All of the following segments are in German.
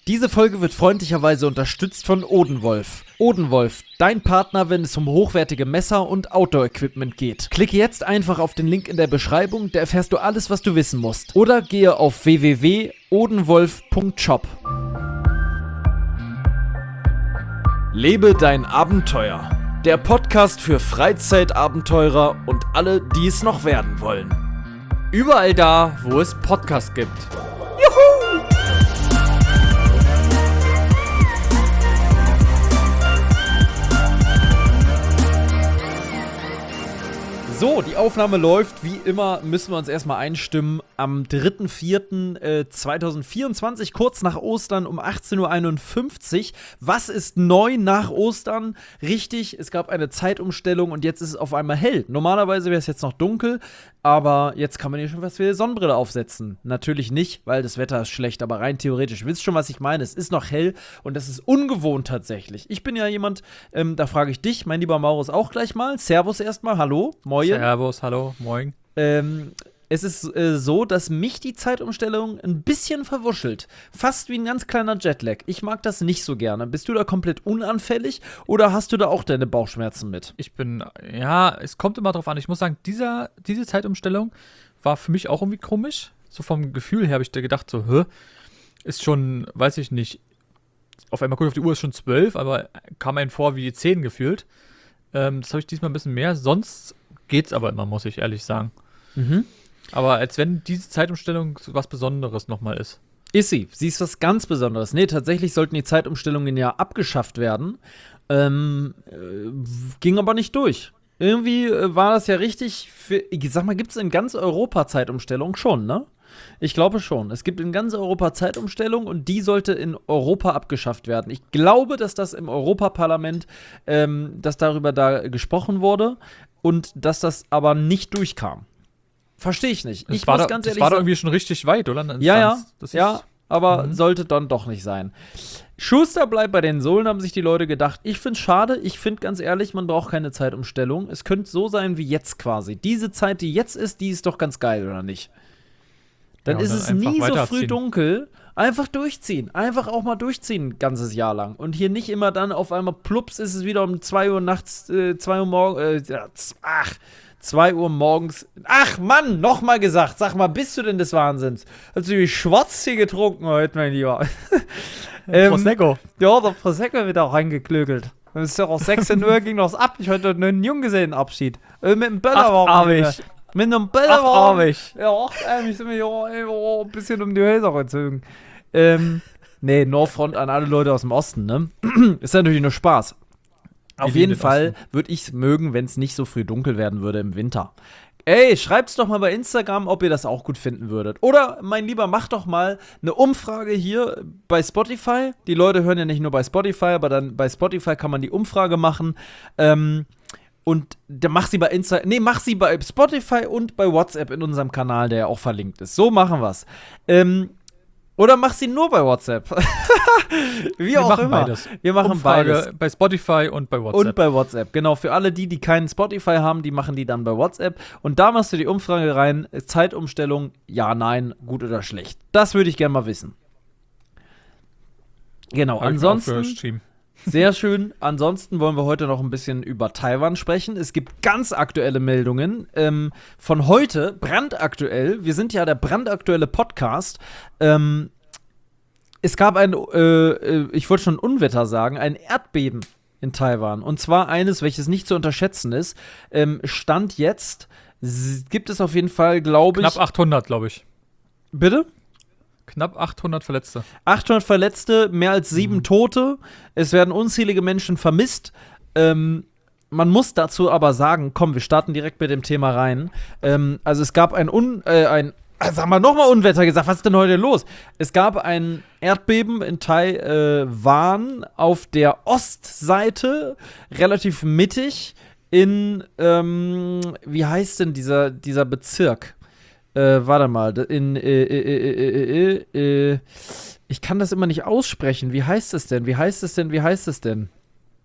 Diese Folge wird freundlicherweise unterstützt von Odenwolf. Odenwolf, dein Partner, wenn es um hochwertige Messer und Outdoor-Equipment geht. Klicke jetzt einfach auf den Link in der Beschreibung, da erfährst du alles, was du wissen musst. Oder gehe auf www.odenwolf.shop. Lebe dein Abenteuer. Der Podcast für Freizeitabenteurer und alle, die es noch werden wollen. Überall da, wo es Podcasts gibt. Juhu! So, die Aufnahme läuft. Wie immer müssen wir uns erstmal einstimmen. Am 3.4.2024, kurz nach Ostern um 18.51 Uhr. Was ist neu nach Ostern? Richtig, es gab eine Zeitumstellung und jetzt ist es auf einmal hell. Normalerweise wäre es jetzt noch dunkel, aber jetzt kann man hier schon was für die Sonnenbrille aufsetzen. Natürlich nicht, weil das Wetter ist schlecht, aber rein theoretisch. Wisst schon, was ich meine? Es ist noch hell und das ist ungewohnt tatsächlich. Ich bin ja jemand, da frage ich dich, mein lieber Maurus, auch gleich mal. Servus erstmal, hallo, moin. Servus, hallo, moin. Es ist so, dass mich die Zeitumstellung ein bisschen verwuschelt. Fast wie ein ganz kleiner Jetlag. Ich mag das nicht so gerne. Bist du da komplett unanfällig oder hast du da auch deine Bauchschmerzen mit? Es kommt immer drauf an. Ich muss sagen, diese Zeitumstellung war für mich auch irgendwie komisch. So vom Gefühl her habe ich da gedacht, ist schon, weiß ich nicht, auf einmal gucke ich auf die Uhr, ist schon 12, aber kam einem vor wie 10 gefühlt. Das habe ich diesmal ein bisschen mehr. Sonst geht's aber immer, muss ich ehrlich sagen. Mhm. Aber als wenn diese Zeitumstellung was Besonderes nochmal ist. Ist sie. Sie ist was ganz Besonderes. Nee, tatsächlich sollten die Zeitumstellungen ja abgeschafft werden. Ging aber nicht durch. Irgendwie war das ja richtig ich sag mal, gibt es in ganz Europa Zeitumstellung schon, ne? Ich glaube schon. Es gibt in ganz Europa Zeitumstellung und die sollte in Europa abgeschafft werden. Ich glaube, dass das im Europaparlament, dass darüber da gesprochen wurde und dass das aber nicht durchkam. Verstehe ich nicht. Das war doch irgendwie schon richtig weit, oder? Ja, aber sollte dann doch nicht sein. Schuster bleibt bei den Sohlen, haben sich die Leute gedacht. Ich finde es schade. Ich finde ganz ehrlich, man braucht keine Zeitumstellung. Es könnte so sein wie jetzt quasi. Diese Zeit, die jetzt ist, die ist doch ganz geil, oder nicht? Dann ist es nie so früh dunkel. Einfach durchziehen. Einfach auch mal durchziehen, ein ganzes Jahr lang. Und hier nicht immer dann auf einmal plups ist es wieder um 2 Uhr nachts, 2 Uhr morgens, 2 Uhr morgens. Ach Mann, nochmal gesagt. Sag mal, bist du denn des Wahnsinns? Hast du die Schwarztee getrunken heute, mein Lieber? Prosecco. Ja, der Prosecco wird auch reingeklögelt. Dann ist ja auch 16 Uhr, ging das ab. Ich hatte einen Junggesellenabschied. Mit einem Böllerwagen. Mit einem Böllerwagen. Ja, ich sind mir ja ein bisschen um die Häuser gezogen. Nordfront an alle Leute aus dem Osten, ne? Ist natürlich nur Spaß. Auf jeden Fall würde ich es mögen, wenn es nicht so früh dunkel werden würde im Winter. Ey, schreibt's doch mal bei Instagram, ob ihr das auch gut finden würdet. Oder, mein Lieber, mach doch mal eine Umfrage hier bei Spotify. Die Leute hören ja nicht nur bei Spotify, aber dann bei Spotify kann man die Umfrage machen. Und dann mach sie bei Spotify und bei WhatsApp in unserem Kanal, der ja auch verlinkt ist. So machen wir's. Oder mach sie nur bei WhatsApp. Wir auch immer. Beides. Wir machen Umfrage beides. Bei Spotify und bei WhatsApp. Und bei WhatsApp, genau. Für alle die keinen Spotify haben, die machen die dann bei WhatsApp. Und da machst du die Umfrage rein. Zeitumstellung, ja, nein, gut oder schlecht. Das würde ich gerne mal wissen. Genau, ansonsten sehr schön. Ansonsten wollen wir heute noch ein bisschen über Taiwan sprechen. Es gibt ganz aktuelle Meldungen von heute, brandaktuell. Wir sind ja der brandaktuelle Podcast. Es gab ich wollte schon Unwetter sagen, ein Erdbeben in Taiwan. Und zwar eines, welches nicht zu unterschätzen ist. Stand jetzt gibt es auf jeden Fall, glaube ich. Knapp 800, glaube ich. Bitte? Knapp 800 Verletzte. 800 Verletzte, mehr als 7 Tote. Es werden unzählige Menschen vermisst. Man muss dazu aber sagen, komm, wir starten direkt mit dem Thema rein. Also es gab sag mal, nochmal Unwetter gesagt, was ist denn heute los? Es gab ein Erdbeben in Taiwan auf der Ostseite, relativ mittig in, wie heißt denn dieser Bezirk? Warte mal, ich kann das immer nicht aussprechen. Wie heißt es denn?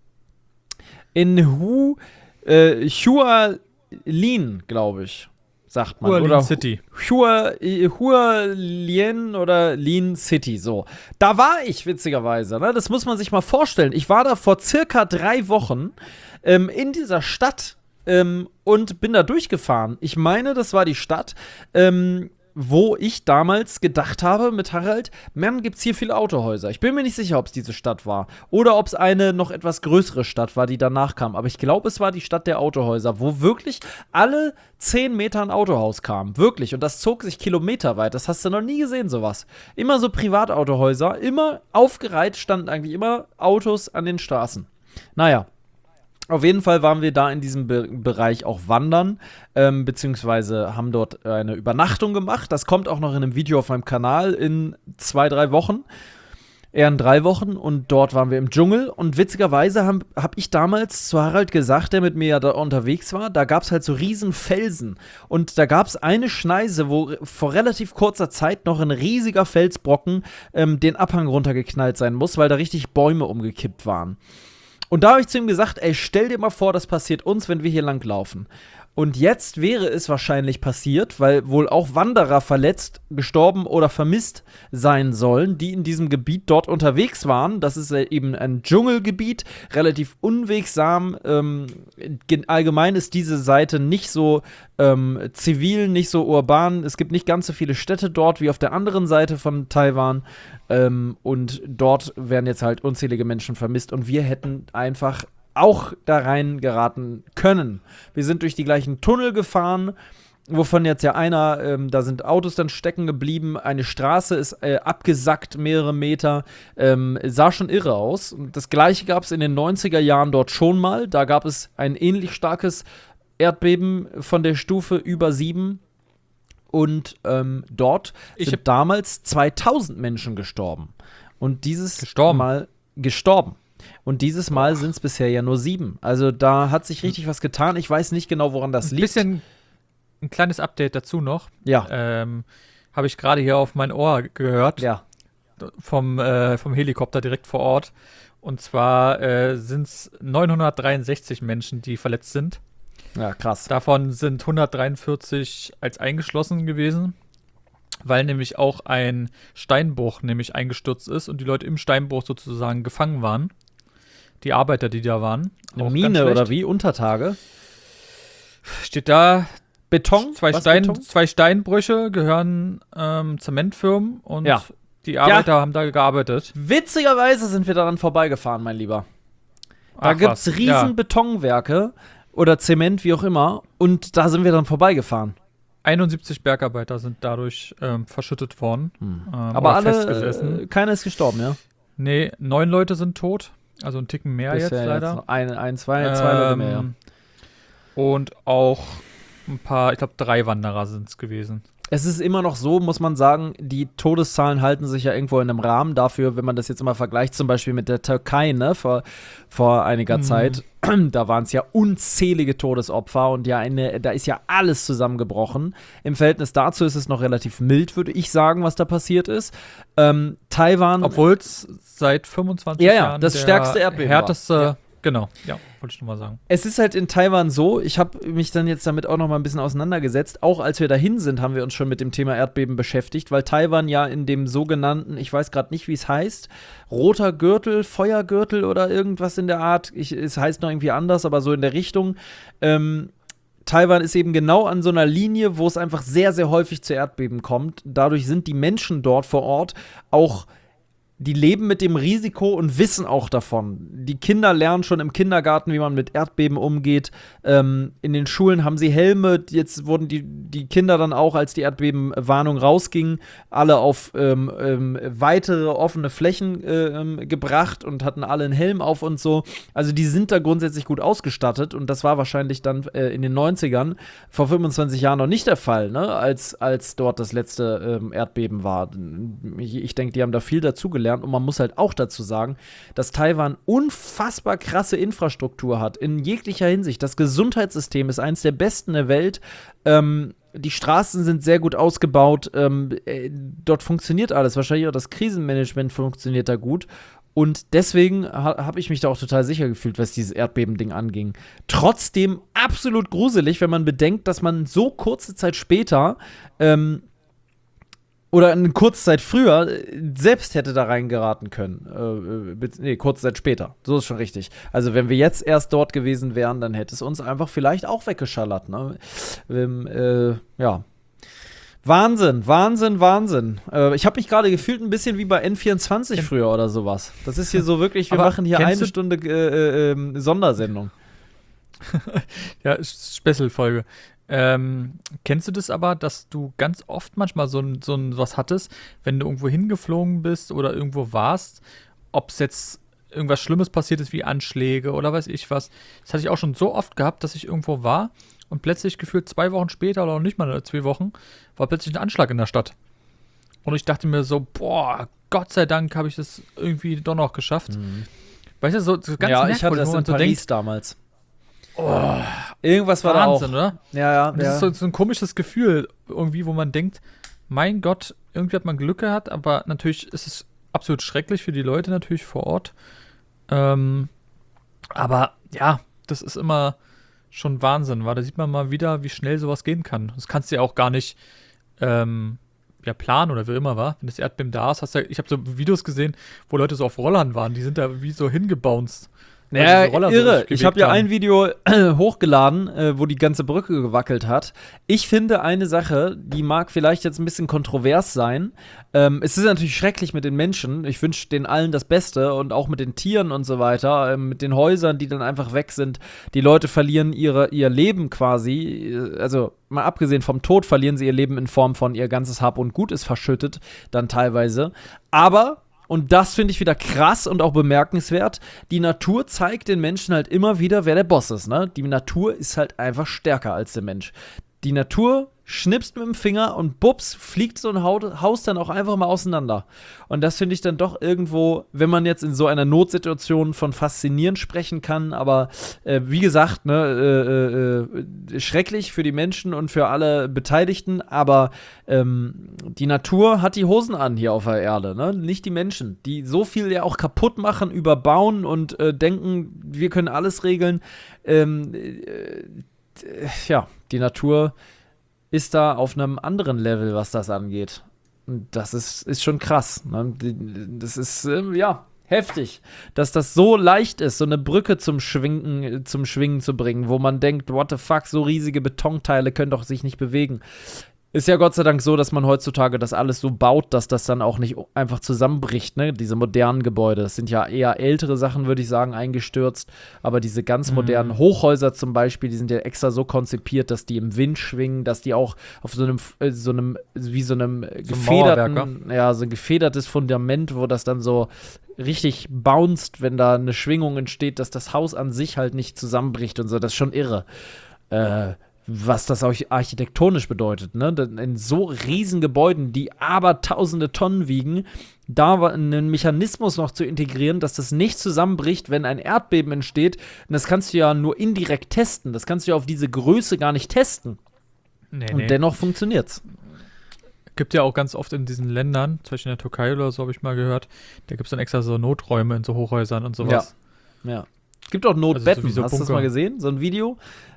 In Hualien, glaube ich. sagt man. Hualien oder City. Hualien oder Lin City, so. Da war ich, witzigerweise, ne? Das muss man sich mal vorstellen. Ich war da vor circa 3 Wochen in dieser Stadt und bin da durchgefahren. Ich meine, das war die Stadt, wo ich damals gedacht habe mit Harald, Mann, gibt's hier viele Autohäuser. Ich bin mir nicht sicher, ob es diese Stadt war oder ob es eine noch etwas größere Stadt war, die danach kam. Aber ich glaube, es war die Stadt der Autohäuser, wo wirklich alle 10 Meter ein Autohaus kam. Wirklich. Und das zog sich kilometerweit. Das hast du noch nie gesehen, sowas. Immer so Privatautohäuser, immer aufgereiht standen eigentlich immer Autos an den Straßen. Naja. Auf jeden Fall waren wir da in diesem Bereich auch wandern, beziehungsweise haben dort eine Übernachtung gemacht. Das kommt auch noch in einem Video auf meinem Kanal in 2-3 Wochen. Eher in 3 Wochen. Und dort waren wir im Dschungel. Und witzigerweise hab ich damals zu Harald gesagt, der mit mir ja da unterwegs war, da gab es halt so riesen Felsen. Und da gab es eine Schneise, wo vor relativ kurzer Zeit noch ein riesiger Felsbrocken den Abhang runtergeknallt sein muss, weil da richtig Bäume umgekippt waren. Und da habe ich zu ihm gesagt, ey, stell dir mal vor, das passiert uns, wenn wir hier lang laufen. Und jetzt wäre es wahrscheinlich passiert, weil wohl auch Wanderer verletzt, gestorben oder vermisst sein sollen, die in diesem Gebiet dort unterwegs waren. Das ist eben ein Dschungelgebiet, relativ unwegsam. Allgemein ist diese Seite nicht so zivil, nicht so urban. Es gibt nicht ganz so viele Städte dort wie auf der anderen Seite von Taiwan. Und dort werden jetzt halt unzählige Menschen vermisst. Und wir hätten einfach auch da rein geraten können. Wir sind durch die gleichen Tunnel gefahren, wovon jetzt ja einer, da sind Autos dann stecken geblieben, eine Straße ist abgesackt, mehrere Meter, sah schon irre aus. Und das Gleiche gab es in den 90er Jahren dort schon mal. Da gab es ein ähnlich starkes Erdbeben von der Stufe über 7. Und dort sind damals 2000 Menschen gestorben. Und dieses Mal gestorben. Und dieses Mal sind es bisher ja nur 7. Also da hat sich richtig was getan. Ich weiß nicht genau, woran das liegt. Ein kleines Update dazu noch. Ja. Habe ich gerade hier auf mein Ohr gehört. Ja. Vom Helikopter direkt vor Ort. Und zwar sind es 963 Menschen, die verletzt sind. Ja, krass. Davon sind 143 als eingeschlossen gewesen, weil nämlich auch ein Steinbruch nämlich eingestürzt ist und die Leute im Steinbruch sozusagen gefangen waren. Die Arbeiter, die da waren. Eine Mine oder wie? Untertage? Steht da Beton? Zwei Steinbrüche gehören Zementfirmen und die Arbeiter haben da gearbeitet. Witzigerweise sind wir daran vorbeigefahren, mein Lieber. Da gibt es riesen Betonwerke oder Zement, wie auch immer, und da sind wir dann vorbeigefahren. 71 Bergarbeiter sind dadurch verschüttet worden. Aber alle, keiner ist gestorben, ja? Nee, 9 Leute sind tot. Also ein Ticken mehr jetzt leider. Jetzt zwei Leute mehr, ja. Und auch ein paar, ich glaube 3 Wanderer sind es gewesen. Es ist immer noch so, muss man sagen, die Todeszahlen halten sich ja irgendwo in einem Rahmen dafür, wenn man das jetzt immer vergleicht, zum Beispiel mit der Türkei, ne, vor einiger Zeit. Da waren es ja unzählige Todesopfer und da ist ja alles zusammengebrochen. Im Verhältnis dazu ist es noch relativ mild, würde ich sagen, was da passiert ist. Taiwan. Obwohl es seit 25 Jahren das stärkste Erdbeben härteste war. Genau, ja, wollte ich nur mal sagen. Es ist halt in Taiwan so, ich habe mich dann jetzt damit auch noch mal ein bisschen auseinandergesetzt. Auch als wir dahin sind, haben wir uns schon mit dem Thema Erdbeben beschäftigt, weil Taiwan ja in dem sogenannten, ich weiß gerade nicht, wie es heißt, roter Gürtel, Feuergürtel oder irgendwas in der Art. Es heißt noch irgendwie anders, aber so in der Richtung. Taiwan ist eben genau an so einer Linie, wo es einfach sehr, sehr häufig zu Erdbeben kommt. Dadurch sind die Menschen dort vor Ort auch, die leben mit dem Risiko und wissen auch davon. Die Kinder lernen schon im Kindergarten, wie man mit Erdbeben umgeht. In den Schulen haben sie Helme. Jetzt wurden die Kinder dann auch, als die Erdbebenwarnung rausging, alle auf weitere offene Flächen gebracht und hatten alle einen Helm auf und so. Also die sind da grundsätzlich gut ausgestattet. Und das war wahrscheinlich dann in den 90ern, vor 25 Jahren noch nicht der Fall, ne? als dort das letzte Erdbeben war. Ich denke, die haben da viel dazugelernt. Und man muss halt auch dazu sagen, dass Taiwan unfassbar krasse Infrastruktur hat, in jeglicher Hinsicht. Das Gesundheitssystem ist eines der besten der Welt. Die Straßen sind sehr gut ausgebaut. Dort funktioniert alles. Wahrscheinlich auch das Krisenmanagement funktioniert da gut. Und deswegen habe ich mich da auch total sicher gefühlt, was dieses Erdbeben-Ding anging. Trotzdem absolut gruselig, wenn man bedenkt, dass man so kurze Zeit später oder eine kurze Zeit früher selbst hätte da reingeraten können. Kurze Zeit später. So ist schon richtig. Also, wenn wir jetzt erst dort gewesen wären, dann hätte es uns einfach vielleicht auch weggeschallert. Ne? Ja. Wahnsinn, Wahnsinn, Wahnsinn. Ich habe mich gerade gefühlt ein bisschen wie bei N24 früher oder sowas. Das ist hier so wirklich, wir machen hier eine Stunde Sondersendung. Ja, Special-Folge. Kennst du das aber, dass du ganz oft manchmal so was hattest, wenn du irgendwo hingeflogen bist oder irgendwo warst, ob es jetzt irgendwas Schlimmes passiert ist, wie Anschläge oder weiß ich was. Das hatte ich auch schon so oft gehabt, dass ich irgendwo war und plötzlich gefühlt 2 Wochen später oder noch nicht mal 2 Wochen, war plötzlich ein Anschlag in der Stadt. Und ich dachte mir so, boah, Gott sei Dank habe ich das irgendwie doch noch geschafft. Mhm. Weißt du, so ganz merkwürdig, ich hatte das in Paris damals. Oh, irgendwas war Wahnsinn, da auch. Oder? Ja. Und das ist so ein komisches Gefühl irgendwie, wo man denkt, mein Gott, irgendwie hat man Glück gehabt, aber natürlich ist es absolut schrecklich für die Leute natürlich vor Ort. Aber ja, das ist immer schon Wahnsinn, weil da sieht man mal wieder, wie schnell sowas gehen kann. Das kannst du ja auch gar nicht planen oder wie immer war. Wenn das Erdbeben da ist, ich habe so Videos gesehen, wo Leute so auf Rollern waren, die sind da wie so hingebounced. Ja, irre. Ich habe ja ein Video hochgeladen, wo die ganze Brücke gewackelt hat. Ich finde eine Sache, die mag vielleicht jetzt ein bisschen kontrovers sein. Es ist natürlich schrecklich mit den Menschen. Ich wünsche denen allen das Beste und auch mit den Tieren und so weiter. Mit den Häusern, die dann einfach weg sind. Die Leute verlieren ihr Leben quasi. Also mal abgesehen vom Tod verlieren sie ihr Leben in Form von ihr ganzes Hab und Gut ist verschüttet, dann teilweise. Aber und das finde ich wieder krass und auch bemerkenswert. Die Natur zeigt den Menschen halt immer wieder, wer der Boss ist. Ne? Die Natur ist halt einfach stärker als der Mensch. Die Natur schnipst mit dem Finger und bups, fliegt so ein Haus dann auch einfach mal auseinander. Und das finde ich dann doch irgendwo, wenn man jetzt in so einer Notsituation von faszinierend sprechen kann, aber wie gesagt, schrecklich für die Menschen und für alle Beteiligten, aber die Natur hat die Hosen an hier auf der Erde, ne? Nicht die Menschen, die so viel ja auch kaputt machen, überbauen und denken, wir können alles regeln. Die Natur ist da auf einem anderen Level, was das angeht. Und das ist schon krass. Ne? Das ist, heftig, dass das so leicht ist, so eine Brücke zum Schwingen zu bringen, wo man denkt, what the fuck, so riesige Betonteile können doch sich nicht bewegen. Ist ja Gott sei Dank so, dass man heutzutage das alles so baut, dass das dann auch nicht einfach zusammenbricht, ne? Diese modernen Gebäude. Das sind ja eher ältere Sachen, würde ich sagen, eingestürzt. Aber diese ganz modernen Hochhäuser zum Beispiel, die sind ja extra so konzipiert, dass die im Wind schwingen, dass die auch auf so einem gefederten, so ein gefedertes Fundament, wo das dann so richtig bounced, wenn da eine Schwingung entsteht, dass das Haus an sich halt nicht zusammenbricht und so. Das ist schon irre. Was das auch architektonisch bedeutet, ne? In so riesen Gebäuden, die aber tausende Tonnen wiegen, da einen Mechanismus noch zu integrieren, dass das nicht zusammenbricht, wenn ein Erdbeben entsteht. Und das kannst du ja nur indirekt testen. Das kannst du ja auf diese Größe gar nicht testen. Und dennoch funktioniert's. Gibt ja auch ganz oft in diesen Ländern, zum Beispiel in der Türkei oder so, habe ich mal gehört, da gibt es dann extra so Noträume in so Hochhäusern und sowas. Ja. Es gibt auch Notbetten. Also hast du das mal gesehen? So ein Video?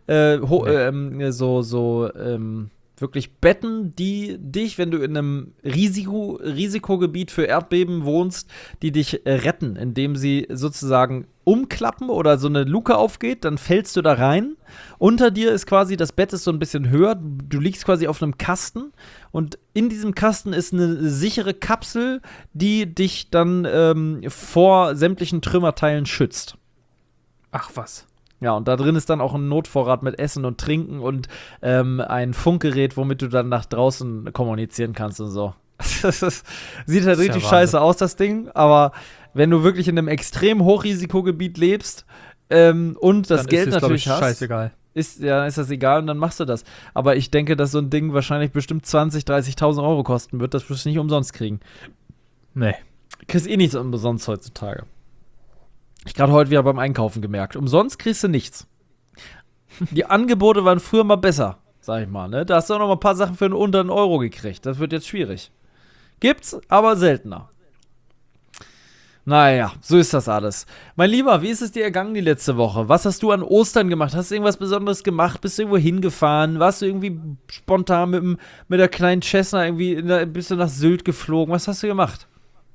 Wirklich Betten, die dich, wenn du in einem Risikogebiet für Erdbeben wohnst, die dich retten, indem sie sozusagen umklappen oder so eine Luke aufgeht, dann fällst du da rein. Unter dir ist quasi, das Bett ist so ein bisschen höher, du liegst quasi auf einem Kasten und in diesem Kasten ist eine sichere Kapsel, die dich dann vor sämtlichen Trümmerteilen schützt. Ach was. Ja, und da drin ist dann auch ein Notvorrat mit Essen und Trinken und ein Funkgerät, womit du dann nach draußen kommunizieren kannst und so. Sieht halt richtig scheiße aus, das Ding, aber wenn du wirklich in einem extrem Hochrisikogebiet lebst und das Geld natürlich hast, scheißegal. Ist das egal und dann machst du das. Aber ich denke, dass so ein Ding wahrscheinlich bestimmt 20.000, 30.000 Euro kosten wird. Das wirst du nicht umsonst kriegen. Nee. Du kriegst eh nichts umsonst heutzutage. Ich gerade heute wieder beim Einkaufen gemerkt. Umsonst kriegst du nichts. Die Angebote waren früher mal besser, sag ich mal. Ne? Da hast du auch noch mal ein paar Sachen für unter einen Euro gekriegt. Das wird jetzt schwierig. Gibt's, aber seltener. Naja, so ist das alles. Mein Lieber, wie ist es dir ergangen die letzte Woche? Was hast du an Ostern gemacht? Hast du irgendwas Besonderes gemacht? Bist du irgendwo hingefahren? Warst du irgendwie spontan mit der kleinen Cessna bist du nach Sylt geflogen? Was hast du gemacht?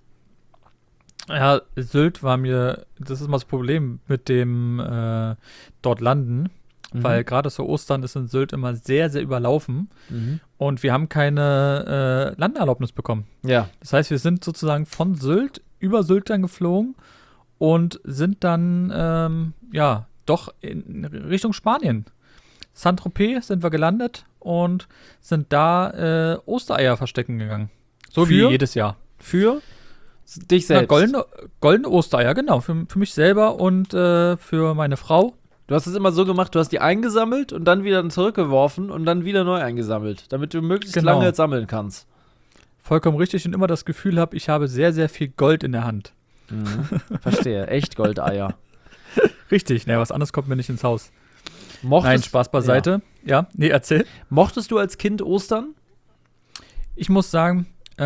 Ja, Sylt war mir, das ist mal das Problem mit dem dort landen, weil gerade so Ostern ist in Sylt immer sehr, sehr überlaufen und wir haben keine Landeerlaubnis bekommen. Ja. Das heißt, wir sind sozusagen von Sylt über Sylt dann geflogen und sind dann, doch in Richtung Spanien. Saint-Tropez sind wir gelandet und sind da Ostereier verstecken gegangen. So wie jedes Jahr. Für dich selbst? Goldene Ostereier, genau. Für mich selber und für meine Frau. Du hast es immer so gemacht, du hast die eingesammelt und dann wieder zurückgeworfen und dann wieder neu eingesammelt, damit du möglichst lange sammeln kannst. Vollkommen richtig und immer das Gefühl habe, ich habe sehr, sehr viel Gold in der Hand. Verstehe, echt Goldeier. Richtig, was anderes kommt mir nicht ins Haus. Nein, Spaß beiseite. Ja, erzähl. Mochtest du als Kind Ostern? Ich muss sagen,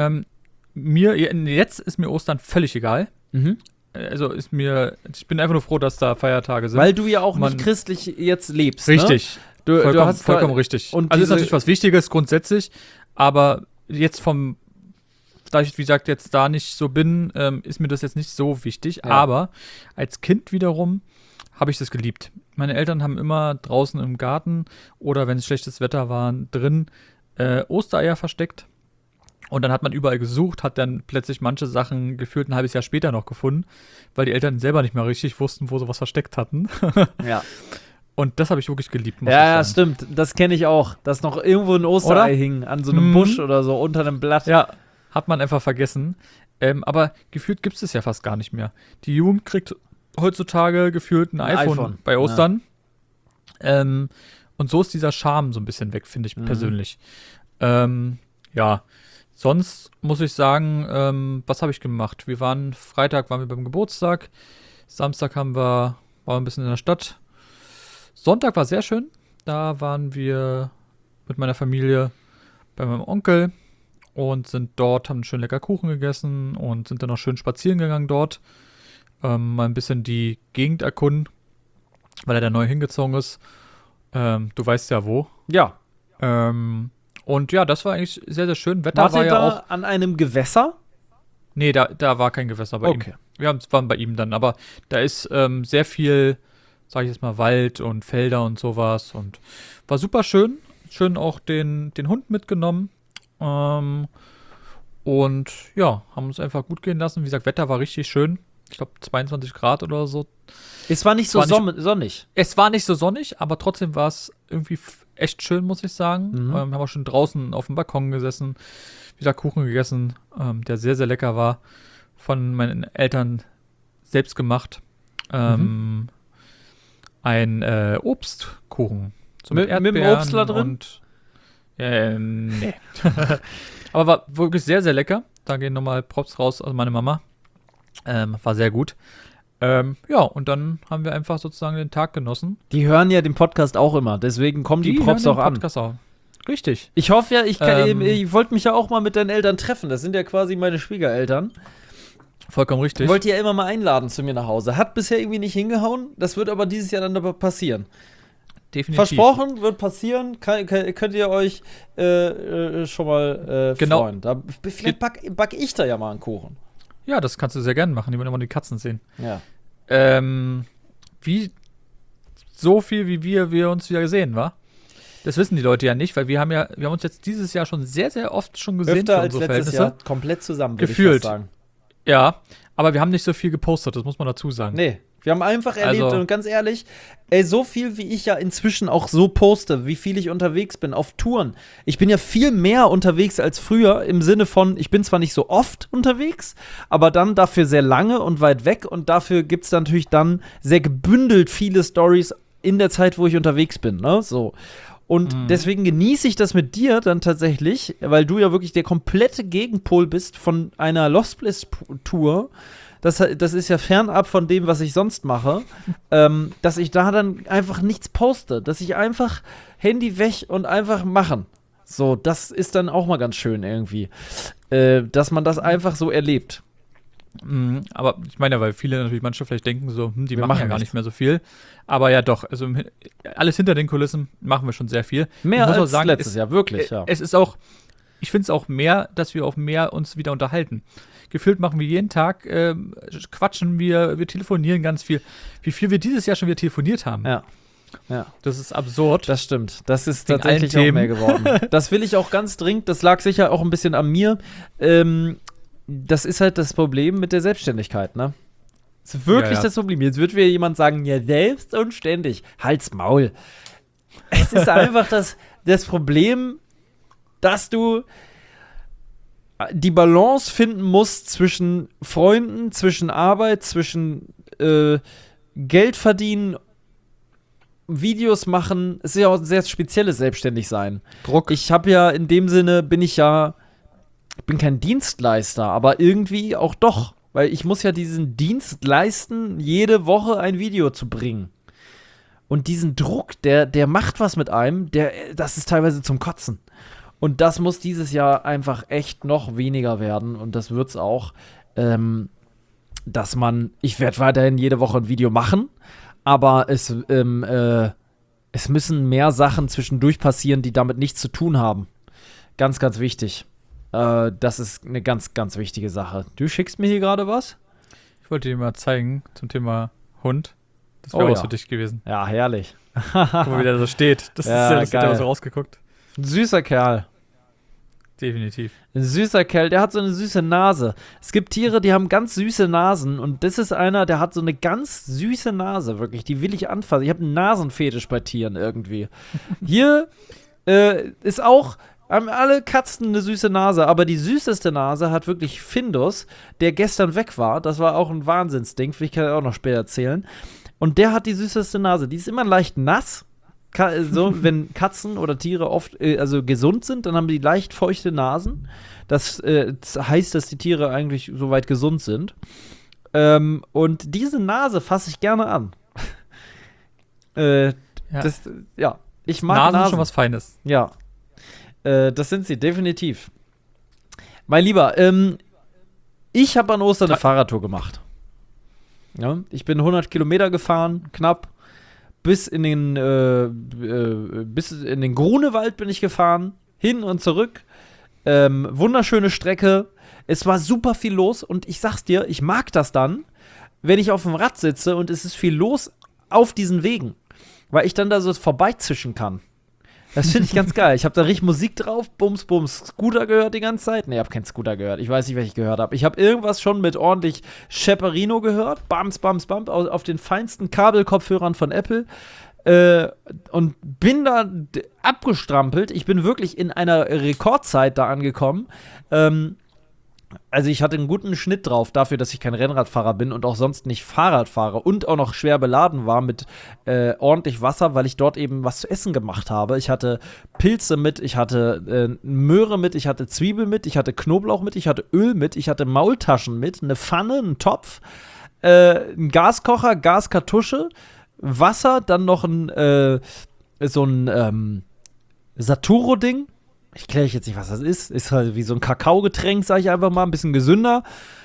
jetzt ist mir Ostern völlig egal. Also ich bin einfach nur froh, dass da Feiertage sind. Weil du ja auch nicht christlich jetzt lebst, richtig. Ne? Du hast vollkommen richtig. Und also ist natürlich was Wichtiges grundsätzlich, aber jetzt da ich, wie gesagt, jetzt da nicht so bin, ist mir das jetzt nicht so wichtig. Ja. Aber als Kind wiederum habe ich das geliebt. Meine Eltern haben immer draußen im Garten oder wenn es schlechtes Wetter war, drin Ostereier versteckt. Und dann hat man überall gesucht, hat dann plötzlich manche Sachen gefühlt ein halbes Jahr später noch gefunden, weil die Eltern selber nicht mehr richtig wussten, wo sie was versteckt hatten. Ja. Und das habe ich wirklich geliebt, muss ich sagen. Ja, stimmt. Das kenne ich auch. Dass noch irgendwo ein Osterei hing, an so einem Busch oder so, unter einem Blatt. Ja, hat man einfach vergessen. Aber gefühlt gibt es es ja fast gar nicht mehr. Die Jugend kriegt heutzutage gefühlt ein iPhone bei Ostern. Ja. Und so ist dieser Charme so ein bisschen weg, finde ich persönlich. Sonst muss ich sagen, was habe ich gemacht? Freitag waren wir beim Geburtstag, Samstag waren wir ein bisschen in der Stadt. Sonntag war sehr schön, da waren wir mit meiner Familie bei meinem Onkel und sind dort, haben schön lecker Kuchen gegessen und sind dann noch schön spazieren gegangen dort. Mal ein bisschen die Gegend erkunden, weil er da neu hingezogen ist. Du weißt ja wo. Ja. Und ja, das war eigentlich sehr, sehr schön. Wetter war ja auch an einem Gewässer? Nee, da war kein Gewässer bei ihm. Wir waren bei ihm dann, aber da ist sehr viel, sag ich jetzt mal, Wald und Felder und sowas und war super schön. Schön auch den Hund mitgenommen. Und ja, haben uns einfach gut gehen lassen. Wie gesagt, Wetter war richtig schön. Ich glaube 22 Grad oder so. Es war nicht so sonnig. Es war nicht so sonnig, aber trotzdem war es irgendwie echt schön, muss ich sagen. Haben auch schon draußen auf dem Balkon gesessen, wieder Kuchen gegessen, der sehr, sehr lecker war. Von meinen Eltern selbst gemacht. Ein Obstkuchen. So mit dem Obstler drin? Nee. Aber war wirklich sehr, sehr lecker. Da gehen nochmal Props raus aus meiner Mama. War sehr gut. Und dann haben wir einfach sozusagen den Tag genossen. Die hören ja den Podcast auch immer, deswegen kommen die Props auch an. Auch. Richtig. Ich hoffe ja, ich wollte mich ja auch mal mit deinen Eltern treffen. Das sind ja quasi meine Schwiegereltern. Vollkommen richtig. Ich wollte ja immer mal einladen zu mir nach Hause. Hat bisher irgendwie nicht hingehauen. Das wird aber dieses Jahr dann aber passieren. Definitiv. Versprochen, wird passieren. Könnt ihr euch schon mal freuen. Vielleicht back ich da ja mal einen Kuchen. Ja, das kannst du sehr gerne machen. Die wollen immer die Katzen sehen. Ja. So viel, wie wir uns wieder gesehen, wa? Das wissen die Leute ja nicht, weil wir haben uns jetzt dieses Jahr schon sehr, sehr oft schon gesehen. Öfter als letztes Jahr, komplett zusammen, würde gefühlt. Ich fast sagen. Ja, aber wir haben nicht so viel gepostet, das muss man dazu sagen. Nee, wir haben einfach erlebt und ganz ehrlich, so viel, wie ich ja inzwischen auch so poste, wie viel ich unterwegs bin auf Touren. Ich bin ja viel mehr unterwegs als früher, im Sinne von, ich bin zwar nicht so oft unterwegs, aber dann dafür sehr lange und weit weg und dafür gibt es natürlich dann sehr gebündelt viele Storys in der Zeit, wo ich unterwegs bin, ne, so. Und deswegen genieße ich das mit dir dann tatsächlich, weil du ja wirklich der komplette Gegenpol bist von einer Lost Bliss Tour. Das ist ja fernab von dem, was ich sonst mache, dass ich da dann einfach nichts poste. Dass ich einfach Handy weg und einfach machen. So, das ist dann auch mal ganz schön irgendwie. Dass man das einfach so erlebt. Aber ich meine ja, weil viele natürlich, manche vielleicht denken so, die Wir machen ja machen gar nichts. nicht mehr so viel. Aber ja doch, also alles hinter den Kulissen machen wir schon sehr viel. Mehr Ich muss auch als sagen, letztes Jahr, wirklich, ja. Es ist auch, ich finde es auch mehr, dass wir auch mehr uns wieder unterhalten. Gefühlt machen wir jeden Tag, quatschen wir telefonieren ganz viel. Wie viel wir dieses Jahr schon wieder telefoniert haben. Ja. Ja. Das ist absurd. Das stimmt. Das ist Wegen tatsächlich allen auch mehr Themen. geworden. Das will ich auch ganz dringend. Das lag sicher auch ein bisschen an mir. Das ist halt das Problem mit der Selbstständigkeit, ne? Das ist wirklich Ja. das Problem. Jetzt wird wieder jemand sagen, ja, selbst und ständig. Halt's Maul. Es ist einfach das Problem, dass du die Balance finden musst zwischen Freunden, zwischen Arbeit, zwischen Geld verdienen, Videos machen. Es ist ja auch ein sehr spezielles Selbstständigsein. Druck. Ich habe ja in dem Sinne, ich bin kein Dienstleister, aber irgendwie auch doch. Weil ich muss ja diesen Dienst leisten, jede Woche ein Video zu bringen. Und diesen Druck, der macht was mit einem, das ist teilweise zum Kotzen. Und das muss dieses Jahr einfach echt noch weniger werden. Und das wird's auch, ich werde weiterhin jede Woche ein Video machen, aber es müssen mehr Sachen zwischendurch passieren, die damit nichts zu tun haben. Ganz, ganz wichtig. Das ist eine ganz, ganz wichtige Sache. Du schickst mir hier gerade was? Ich wollte dir mal zeigen zum Thema Hund. Das wäre Oh was ja. für dich gewesen. Ja, herrlich. Guck mal, wie der so steht. Das Ja, das hat geil. er so rausgeguckt. Ein süßer Kerl. Definitiv. Ein süßer Kerl, der hat so eine süße Nase. Es gibt Tiere, die haben ganz süße Nasen und das ist einer, der hat so eine ganz süße Nase, wirklich. Die will ich anfassen. Ich habe einen Nasenfetisch bei Tieren irgendwie. Hier ist auch, haben alle Katzen eine süße Nase, aber die süßeste Nase hat wirklich Findus, der gestern weg war. Das war auch ein Wahnsinnsding, vielleicht kann ich auch noch später erzählen. Und der hat die süßeste Nase. Die ist immer leicht nass. Wenn Katzen oder Tiere oft gesund sind, dann haben die leicht feuchte Nasen. Das heißt, dass die Tiere eigentlich soweit gesund sind. Und diese Nase fasse ich gerne an. Ich mag Nasen ist Nasen. schon was Feines. Ja. Das sind sie, definitiv. Mein Lieber, ich habe an Ostern eine Fahrradtour gemacht. Ja, ich bin 100 Kilometer gefahren, knapp. Bis in den Grunewald bin ich gefahren, hin und zurück. Wunderschöne Strecke. Es war super viel los und ich sag's dir, ich mag das dann, wenn ich auf dem Rad sitze und es ist viel los auf diesen Wegen, weil ich dann da so vorbeizischen kann. Das finde ich ganz geil. Ich habe da richtig Musik drauf, Bums, Bums, Scooter gehört die ganze Zeit. Nee, ich habe keinen Scooter gehört. Ich weiß nicht, was ich gehört habe. Ich habe irgendwas schon mit ordentlich Schepperino gehört. Bams, Bams, Bams, auf den feinsten Kabelkopfhörern von Apple. Und bin da abgestrampelt. Ich bin wirklich in einer Rekordzeit da angekommen. Also ich hatte einen guten Schnitt drauf dafür, dass ich kein Rennradfahrer bin und auch sonst nicht Fahrrad fahre und auch noch schwer beladen war mit ordentlich Wasser, weil ich dort eben was zu essen gemacht habe. Ich hatte Pilze mit, ich hatte Möhre mit, ich hatte Zwiebel mit, ich hatte Knoblauch mit, ich hatte Öl mit, ich hatte Maultaschen mit, eine Pfanne, einen Topf, einen Gaskocher, Gaskartusche, Wasser, dann noch so ein Saturo-Ding. Ich kläre jetzt nicht, was das ist. Ist halt wie so ein Kakaogetränk, sage ich einfach mal, ein bisschen gesünder.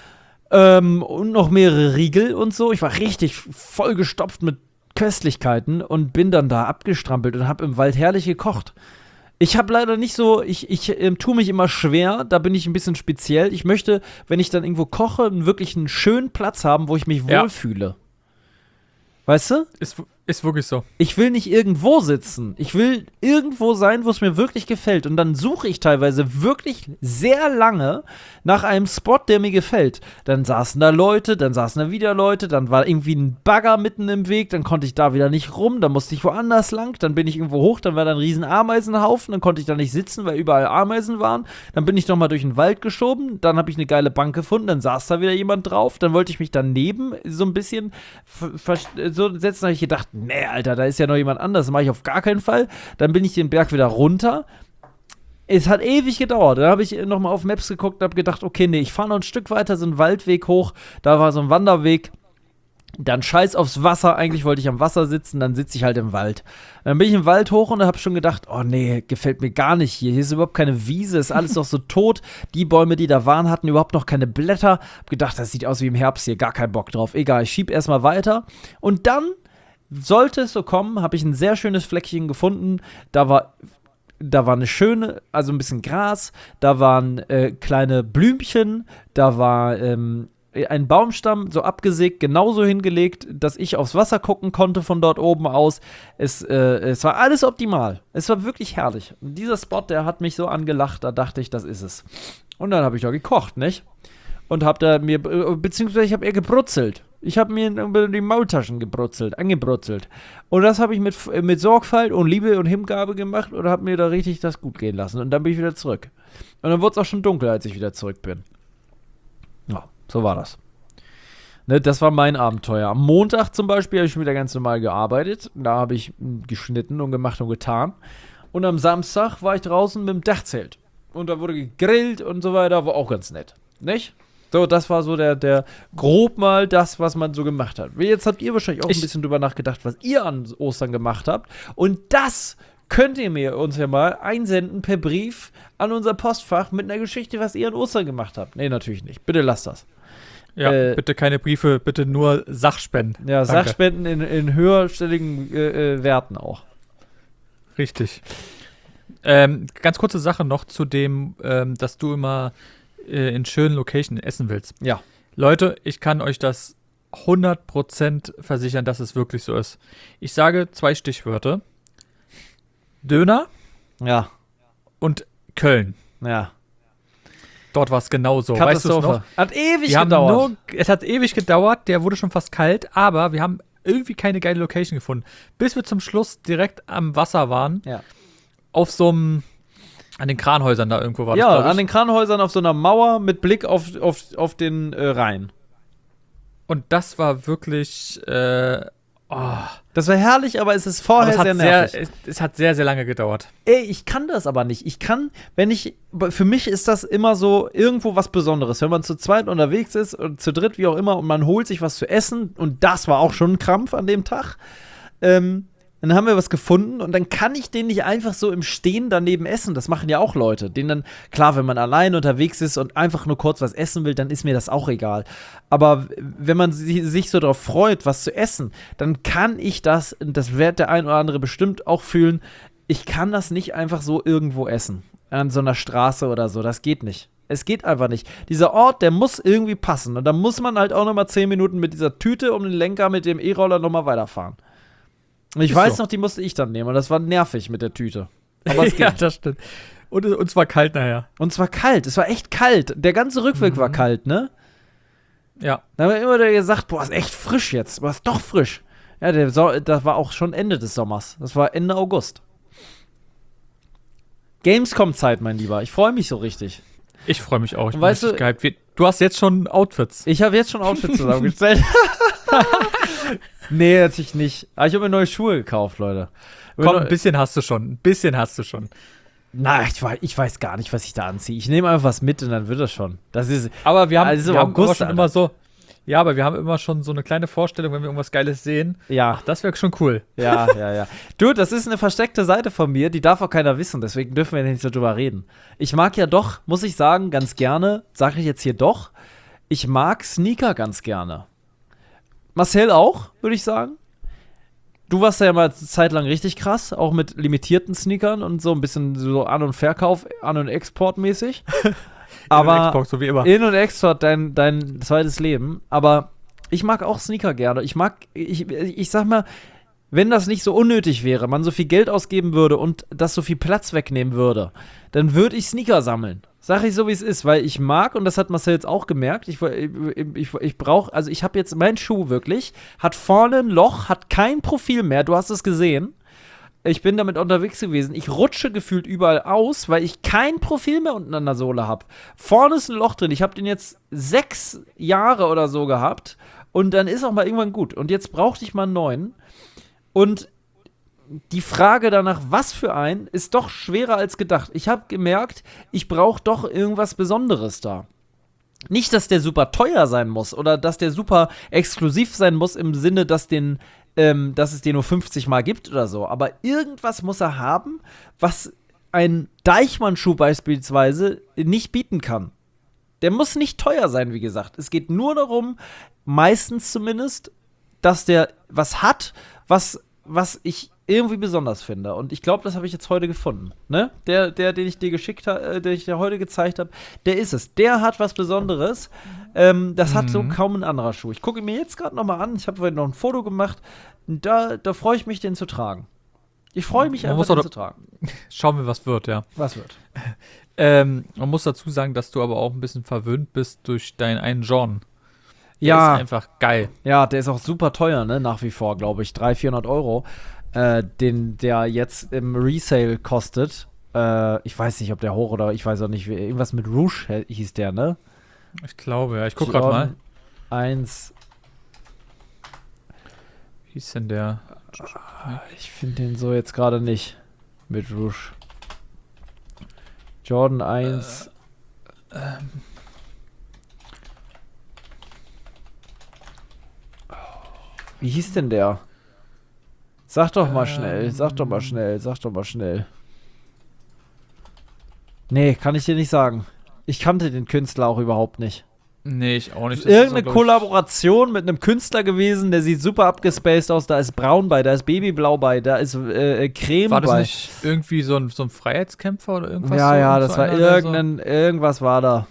Und noch mehrere Riegel und so. Ich war richtig vollgestopft mit Köstlichkeiten und bin dann da abgestrampelt und habe im Wald herrlich gekocht. Ich habe leider nicht so, ich tue mich immer schwer, da bin ich ein bisschen speziell. Ich möchte, wenn ich dann irgendwo koche, wirklich einen schönen Platz haben, wo ich mich wohlfühle. Weißt du? Ist wirklich so. Ich will nicht irgendwo sitzen. Ich will irgendwo sein, wo es mir wirklich gefällt. Und dann suche ich teilweise wirklich sehr lange nach einem Spot, der mir gefällt. Dann saßen da Leute, dann saßen da wieder Leute, dann war irgendwie ein Bagger mitten im Weg, dann konnte ich da wieder nicht rum, dann musste ich woanders lang, dann bin ich irgendwo hoch, dann war da ein riesen Ameisenhaufen, dann konnte ich da nicht sitzen, weil überall Ameisen waren. Dann bin ich nochmal durch den Wald geschoben, dann habe ich eine geile Bank gefunden, dann saß da wieder jemand drauf, dann wollte ich mich daneben so ein bisschen so setzen, habe ich gedacht, nee, Alter, da ist ja noch jemand anders, das mache ich auf gar keinen Fall. Dann bin ich den Berg wieder runter. Es hat ewig gedauert. Dann habe ich nochmal auf Maps geguckt und habe gedacht, okay, nee, ich fahre noch ein Stück weiter, so einen Waldweg hoch. Da war so ein Wanderweg. Dann scheiß aufs Wasser. Eigentlich wollte ich am Wasser sitzen, dann sitze ich halt im Wald. Dann bin ich im Wald hoch und habe schon gedacht, oh nee, gefällt mir gar nicht hier. Hier ist überhaupt keine Wiese, ist alles noch so tot. Die Bäume, die da waren, hatten überhaupt noch keine Blätter. Hab gedacht, das sieht aus wie im Herbst hier, gar keinen Bock drauf. Egal, ich schieb erstmal weiter. Und dann, sollte es so kommen, habe ich ein sehr schönes Fleckchen gefunden. Da war eine schöne, also ein bisschen Gras, da waren kleine Blümchen, da war ein Baumstamm so abgesägt, genauso hingelegt, dass ich aufs Wasser gucken konnte von dort oben aus. Es war alles optimal. Es war wirklich herrlich. Und dieser Spot, der hat mich so angelacht, da dachte ich, das ist es. Und dann habe ich da gekocht, nicht? Und habe da mir, beziehungsweise ich habe eher gebrutzelt. Ich habe mir die Maultaschen angebrutzelt. Und das habe ich mit Sorgfalt und Liebe und Hingabe gemacht und habe mir da richtig das gut gehen lassen. Und dann bin ich wieder zurück. Und dann wurde es auch schon dunkel, als ich wieder zurück bin. Ja, so war das. Ne, das war mein Abenteuer. Am Montag zum Beispiel habe ich wieder ganz normal gearbeitet. Da habe ich geschnitten und gemacht und getan. Und am Samstag war ich draußen mit dem Dachzelt. Und da wurde gegrillt und so weiter. War auch ganz nett. Nicht? So, das war so der grob mal das, was man so gemacht hat. Jetzt habt ihr wahrscheinlich auch ein bisschen drüber nachgedacht, was ihr an Ostern gemacht habt. Und das könnt ihr uns ja mal einsenden per Brief an unser Postfach mit einer Geschichte, was ihr an Ostern gemacht habt. Nee, natürlich nicht. Bitte lasst das. Ja, bitte keine Briefe, bitte nur Sachspenden. Ja, Danke. Sachspenden in höherstelligen Werten auch. Richtig. Ganz kurze Sache noch zu dem, dass du immer in schönen Locations essen willst. Ja. Leute, ich kann euch das 100% versichern, dass es wirklich so ist. Ich sage 2 Stichwörter. Döner Ja. und Köln. Ja. Dort war es genauso. Weißt du es noch? Hat ewig gedauert. Es hat ewig gedauert, der wurde schon fast kalt, aber wir haben irgendwie keine geile Location gefunden. Bis wir zum Schluss direkt am Wasser waren. Ja. Auf so einem, an den Kranhäusern da irgendwo war das, Ja, glaub ich. an den Kranhäusern auf so einer Mauer mit Blick auf den Rhein. Und das war wirklich, Das war herrlich, aber es ist vorher sehr nervig. es hat sehr, sehr lange gedauert. Ey, ich kann das aber nicht. Für mich ist das immer so irgendwo was Besonderes. Wenn man zu zweit unterwegs ist und zu dritt, wie auch immer, und man holt sich was zu essen, und das war auch schon ein Krampf an dem Tag, dann haben wir was gefunden und dann kann ich den nicht einfach so im Stehen daneben essen. Das machen ja auch Leute. Klar, wenn man allein unterwegs ist und einfach nur kurz was essen will, dann ist mir das auch egal. Aber wenn man sich so darauf freut, was zu essen, dann kann ich das wird der ein oder andere bestimmt auch fühlen, ich kann das nicht einfach so irgendwo essen. An so einer Straße oder so. Das geht nicht. Es geht einfach nicht. Dieser Ort, der muss irgendwie passen. Und da muss man halt auch noch mal 10 Minuten mit dieser Tüte um den Lenker mit dem E-Roller noch mal weiterfahren. Und ich weiß noch, die musste ich dann nehmen. Und das war nervig mit der Tüte. Aber es ging. Ja, das stimmt. Und es war kalt nachher. Und es war kalt. Es war echt kalt. Der ganze Rückweg war kalt, ne? Ja. Da haben wir immer wieder gesagt, boah, ist echt frisch jetzt. Boah, ist doch frisch. Ja, das war auch schon Ende des Sommers. Das war Ende August. Gamescom-Zeit, mein Lieber. Ich freue mich so richtig. Ich freue mich auch. Ich bin Weißt richtig du- gehypt. Du hast jetzt schon Outfits. Ich habe jetzt schon Outfits zusammengestellt. Nee, natürlich nicht. Aber ich habe mir neue Schuhe gekauft, Leute. Komm, ein bisschen hast du schon. Ein bisschen hast du schon. Na, ich weiß gar nicht, was ich da anziehe. Ich nehme einfach was mit und dann wird das schon. Das ist. Aber wir haben, Also wir haben August, aber schon Alter. immer so. Ja, aber wir haben immer schon so eine kleine Vorstellung, wenn wir irgendwas Geiles sehen. Ja, Das wäre schon cool. ja. Du, das ist eine versteckte Seite von mir, die darf auch keiner wissen, deswegen dürfen wir nicht so drüber reden. Ich mag ja doch, muss ich sagen, ganz gerne, sage ich jetzt hier doch, ich mag Sneaker ganz gerne. Marcel auch, würde ich sagen. Du warst ja mal eine Zeit lang richtig krass, auch mit limitierten Sneakern und so ein bisschen so An- und Verkauf, An- und Exportmäßig. Aber Xbox, so wie immer. In- und Export, dein zweites Leben. Aber ich mag auch Sneaker gerne. Ich sag mal, wenn das nicht so unnötig wäre, man so viel Geld ausgeben würde und das so viel Platz wegnehmen würde, dann würde ich Sneaker sammeln. Sag ich so, wie es ist, weil ich mag, und das hat Marcel jetzt auch gemerkt, ich brauche, also ich habe jetzt, mein Schuh wirklich, hat vorne ein Loch, hat kein Profil mehr, du hast es gesehen. Ich bin damit unterwegs gewesen. Ich rutsche gefühlt überall aus, weil ich kein Profil mehr unten an der Sohle habe. Vorne ist ein Loch drin. Ich habe den jetzt 6 Jahre oder so gehabt. Und dann ist auch mal irgendwann gut. Und jetzt brauchte ich mal einen neuen. Und die Frage danach, was für einen, ist doch schwerer als gedacht. Ich habe gemerkt, ich brauche doch irgendwas Besonderes da. Nicht, dass der super teuer sein muss oder dass der super exklusiv sein muss im Sinne, dass es den nur 50 Mal gibt oder so. Aber irgendwas muss er haben, was ein Deichmann-Schuh beispielsweise nicht bieten kann. Der muss nicht teuer sein, wie gesagt. Es geht nur darum, meistens zumindest, dass der was hat, was ich irgendwie besonders finde. Und ich glaube, das habe ich jetzt heute gefunden. Ne? Der, den ich dir geschickt habe, den ich dir heute gezeigt habe, der ist es. Der hat was Besonderes. Das hat so kaum ein anderer Schuh. Ich gucke ihn mir jetzt gerade noch mal an. Ich habe heute noch ein Foto gemacht. Und da freue ich mich, den zu tragen. Ich freue mich einfach, den zu tragen. Schauen wir, was wird, ja. Was wird? Man muss dazu sagen, dass du aber auch ein bisschen verwöhnt bist durch deinen einen Jordan. Der ist einfach geil. Ja, der ist auch super teuer, ne? Nach wie vor, glaube ich. 300-400 Euro. Der jetzt im Resale kostet. Ich weiß nicht, ob der hoch oder ich weiß auch nicht. Irgendwas mit Rouge hieß der, ne? Ich glaube, ja. Ich gucke gerade mal. 1. Wie hieß denn der? Ich finde den so jetzt gerade nicht. Mit Rouge. Jordan 1. Wie hieß denn der? Sag doch mal schnell. Nee, kann ich dir nicht sagen. Ich kannte den Künstler auch überhaupt nicht. Nee, ich auch nicht. Das ist irgendeine Kollaboration mit einem Künstler gewesen, der sieht super abgespaced aus. Da ist Braun bei, da ist Babyblau bei, da ist Creme bei. War das nicht irgendwie so ein Freiheitskämpfer oder irgendwas? Ja, das war irgendwas war da.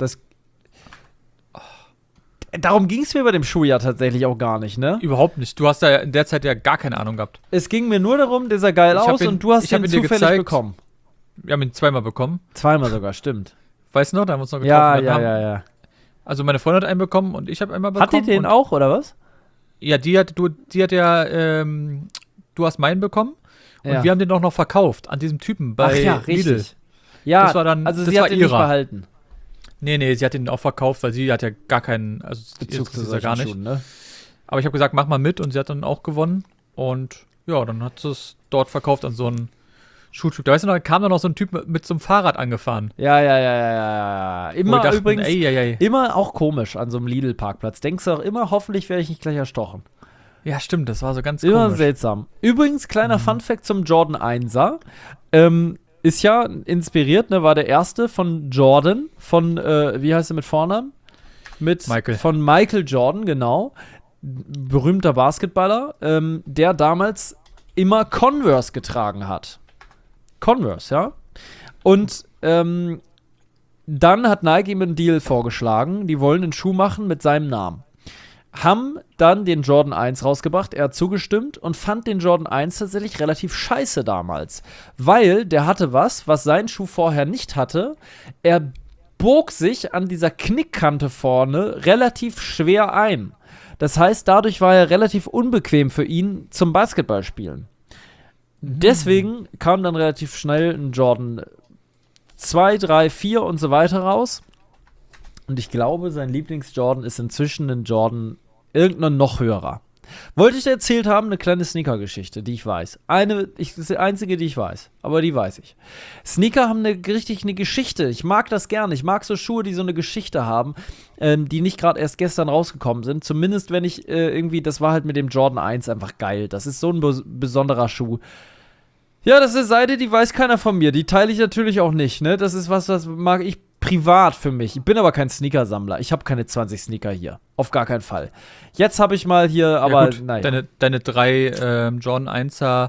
Darum ging es mir bei dem Schuh ja tatsächlich auch gar nicht, ne? Überhaupt nicht. Du hast da in der Zeit ja gar keine Ahnung gehabt. Es ging mir nur darum, der sah geil aus und du hast ihn zufällig bekommen. Wir haben ihn zweimal bekommen. Zweimal sogar, stimmt. Weißt du noch? Da haben wir uns noch getroffen. Ja. Also meine Freundin hat einen bekommen und ich habe einmal bekommen. Hat die den auch, oder was? Ja, du hast meinen bekommen und wir haben den auch noch verkauft an diesem Typen bei richtig. Lidl. Ja, das war dann, also sie hat den nicht behalten. Nee, sie hat den auch verkauft, weil sie hat ja gar keinen Bezug zu ja gar nicht. Schuhen, ne? Aber ich habe gesagt, mach mal mit und sie hat dann auch gewonnen und ja, dann hat sie es dort verkauft an so einen Schuhtyp. Da weißt du noch, kam dann noch so ein Typ mit so einem Fahrrad angefahren. Ja. Immer dachten, übrigens, ey. immer auch komisch an so einem Lidl-Parkplatz. Denkst du auch immer, hoffentlich werde ich nicht gleich erstochen. Ja, stimmt, das war so ganz immer komisch. Seltsam. Übrigens, kleiner Funfact zum Jordan 1er. Ist ja inspiriert, ne, war der erste von Jordan, von, wie heißt er mit Vornamen? Von Michael Jordan, genau. Berühmter Basketballer, der damals immer Converse getragen hat. Converse, ja. Und dann hat Nike ihm einen Deal vorgeschlagen, die wollen einen Schuh machen mit seinem Namen. Haben dann den Jordan 1 rausgebracht, er hat zugestimmt und fand den Jordan 1 tatsächlich relativ scheiße damals. Weil der hatte was sein Schuh vorher nicht hatte. Er bog sich an dieser Knickkante vorne relativ schwer ein. Das heißt, dadurch war er relativ unbequem für ihn zum Basketballspielen. Deswegen kam dann relativ schnell ein Jordan 2, 3, 4 und so weiter raus. Und ich glaube, sein Lieblings-Jordan ist inzwischen ein Jordan irgendein noch höherer. Wollte ich dir erzählt haben, eine kleine Sneaker-Geschichte, die ich weiß. Das ist die einzige, die ich weiß. Aber die weiß ich. Sneaker haben eine Geschichte. Ich mag das gerne. Ich mag so Schuhe, die so eine Geschichte haben, die nicht gerade erst gestern rausgekommen sind. Zumindest wenn ich das war halt mit dem Jordan 1 einfach geil. Das ist so ein besonderer Schuh. Ja, das ist eine Seite, die weiß keiner von mir. Die teile ich natürlich auch nicht, ne? Das ist was mag ich privat für mich. Ich bin aber kein Sneakersammler. Ich habe keine 20 Sneaker hier. Auf gar keinen Fall. Jetzt habe ich mal hier, aber naja. Deine 3 Jordan 1er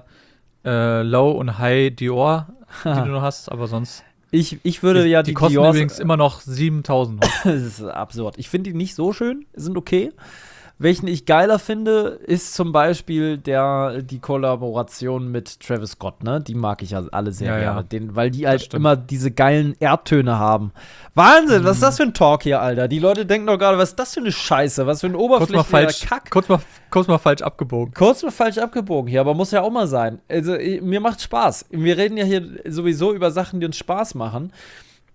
Low und High Dior, die du noch hast, aber sonst. Ich würde die kosten Diors übrigens immer noch 7.000. Das ist absurd. Ich finde die nicht so schön, sind okay. Welchen ich geiler finde, ist zum Beispiel die Kollaboration mit Travis Scott, ne? Die mag ich ja alle sehr gerne. Weil die halt immer diese geilen Erdtöne haben. Wahnsinn, was ist das für ein Talk hier, Alter? Die Leute denken doch gerade, was ist das für eine Scheiße? Was für ein oberflächlicher Kack. Kurz mal falsch abgebogen. Kurz mal falsch abgebogen hier, aber muss ja auch mal sein. Also, mir macht Spaß. Wir reden ja hier sowieso über Sachen, die uns Spaß machen.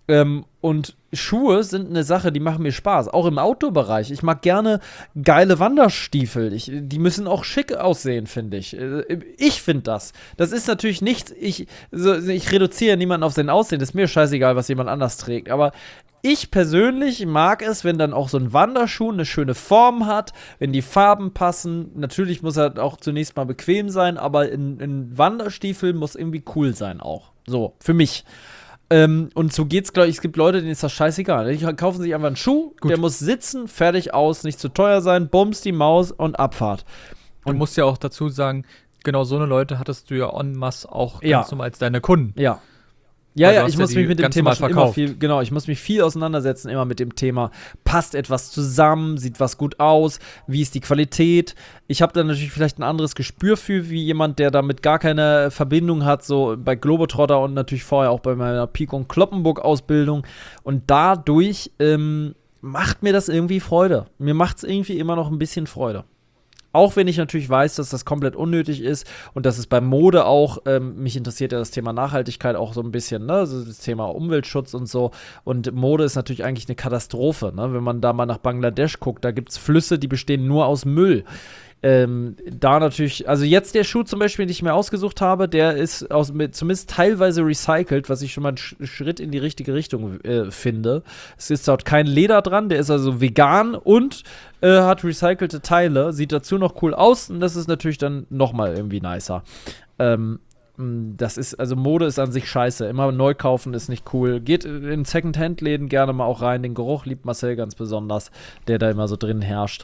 Und Schuhe sind eine Sache, die machen mir Spaß. Auch im Outdoor-Bereich. Ich mag gerne geile Wanderstiefel. Die müssen auch schick aussehen, finde ich. Ich finde das. Das ist natürlich nichts. Ich reduziere niemanden auf sein Aussehen. Das ist mir scheißegal, was jemand anders trägt. Aber ich persönlich mag es, wenn dann auch so ein Wanderschuh eine schöne Form hat, wenn die Farben passen. Natürlich muss er auch zunächst mal bequem sein, aber ein Wanderstiefel muss irgendwie cool sein auch. So, für mich. Und so geht's, glaube ich. Es gibt Leute, denen ist das scheißegal. Die kaufen sich einfach einen Schuh, der muss sitzen, fertig aus, nicht zu teuer sein, bums die Maus und Abfahrt. Und du musst ja auch dazu sagen, genau so eine Leute hattest du ja en masse auch ganz normal als deine Kunden. Ja. Weil Ja, ich muss mich mit dem Thema schon immer verkauft. ich muss mich viel auseinandersetzen, immer mit dem Thema, passt etwas zusammen, sieht was gut aus, wie ist die Qualität. Ich habe da natürlich vielleicht ein anderes Gespür für, wie jemand, der damit gar keine Verbindung hat, so bei Globetrotter und natürlich vorher auch bei meiner Pik- und Kloppenburg-Ausbildung. Und dadurch macht mir das irgendwie Freude. Mir macht es irgendwie immer noch ein bisschen Freude. Auch wenn ich natürlich weiß, dass das komplett unnötig ist und dass es bei Mode auch, mich interessiert ja das Thema Nachhaltigkeit auch so ein bisschen, ne? Also das Thema Umweltschutz und so. Und Mode ist natürlich eigentlich eine Katastrophe, ne? Wenn man da mal nach Bangladesch guckt, da gibt es Flüsse, die bestehen nur aus Müll. Da natürlich, also jetzt der Schuh zum Beispiel, den ich mir ausgesucht habe, der ist zumindest teilweise recycelt, was ich schon mal einen Schritt in die richtige Richtung finde. Es ist dort kein Leder dran, der ist also vegan und hat recycelte Teile, sieht dazu noch cool aus und das ist natürlich dann nochmal irgendwie nicer. Das ist, also Mode ist an sich scheiße. Immer neu kaufen ist nicht cool. Geht in Second-Hand-Läden gerne mal auch rein. Den Geruch liebt Marcel ganz besonders, der da immer so drin herrscht.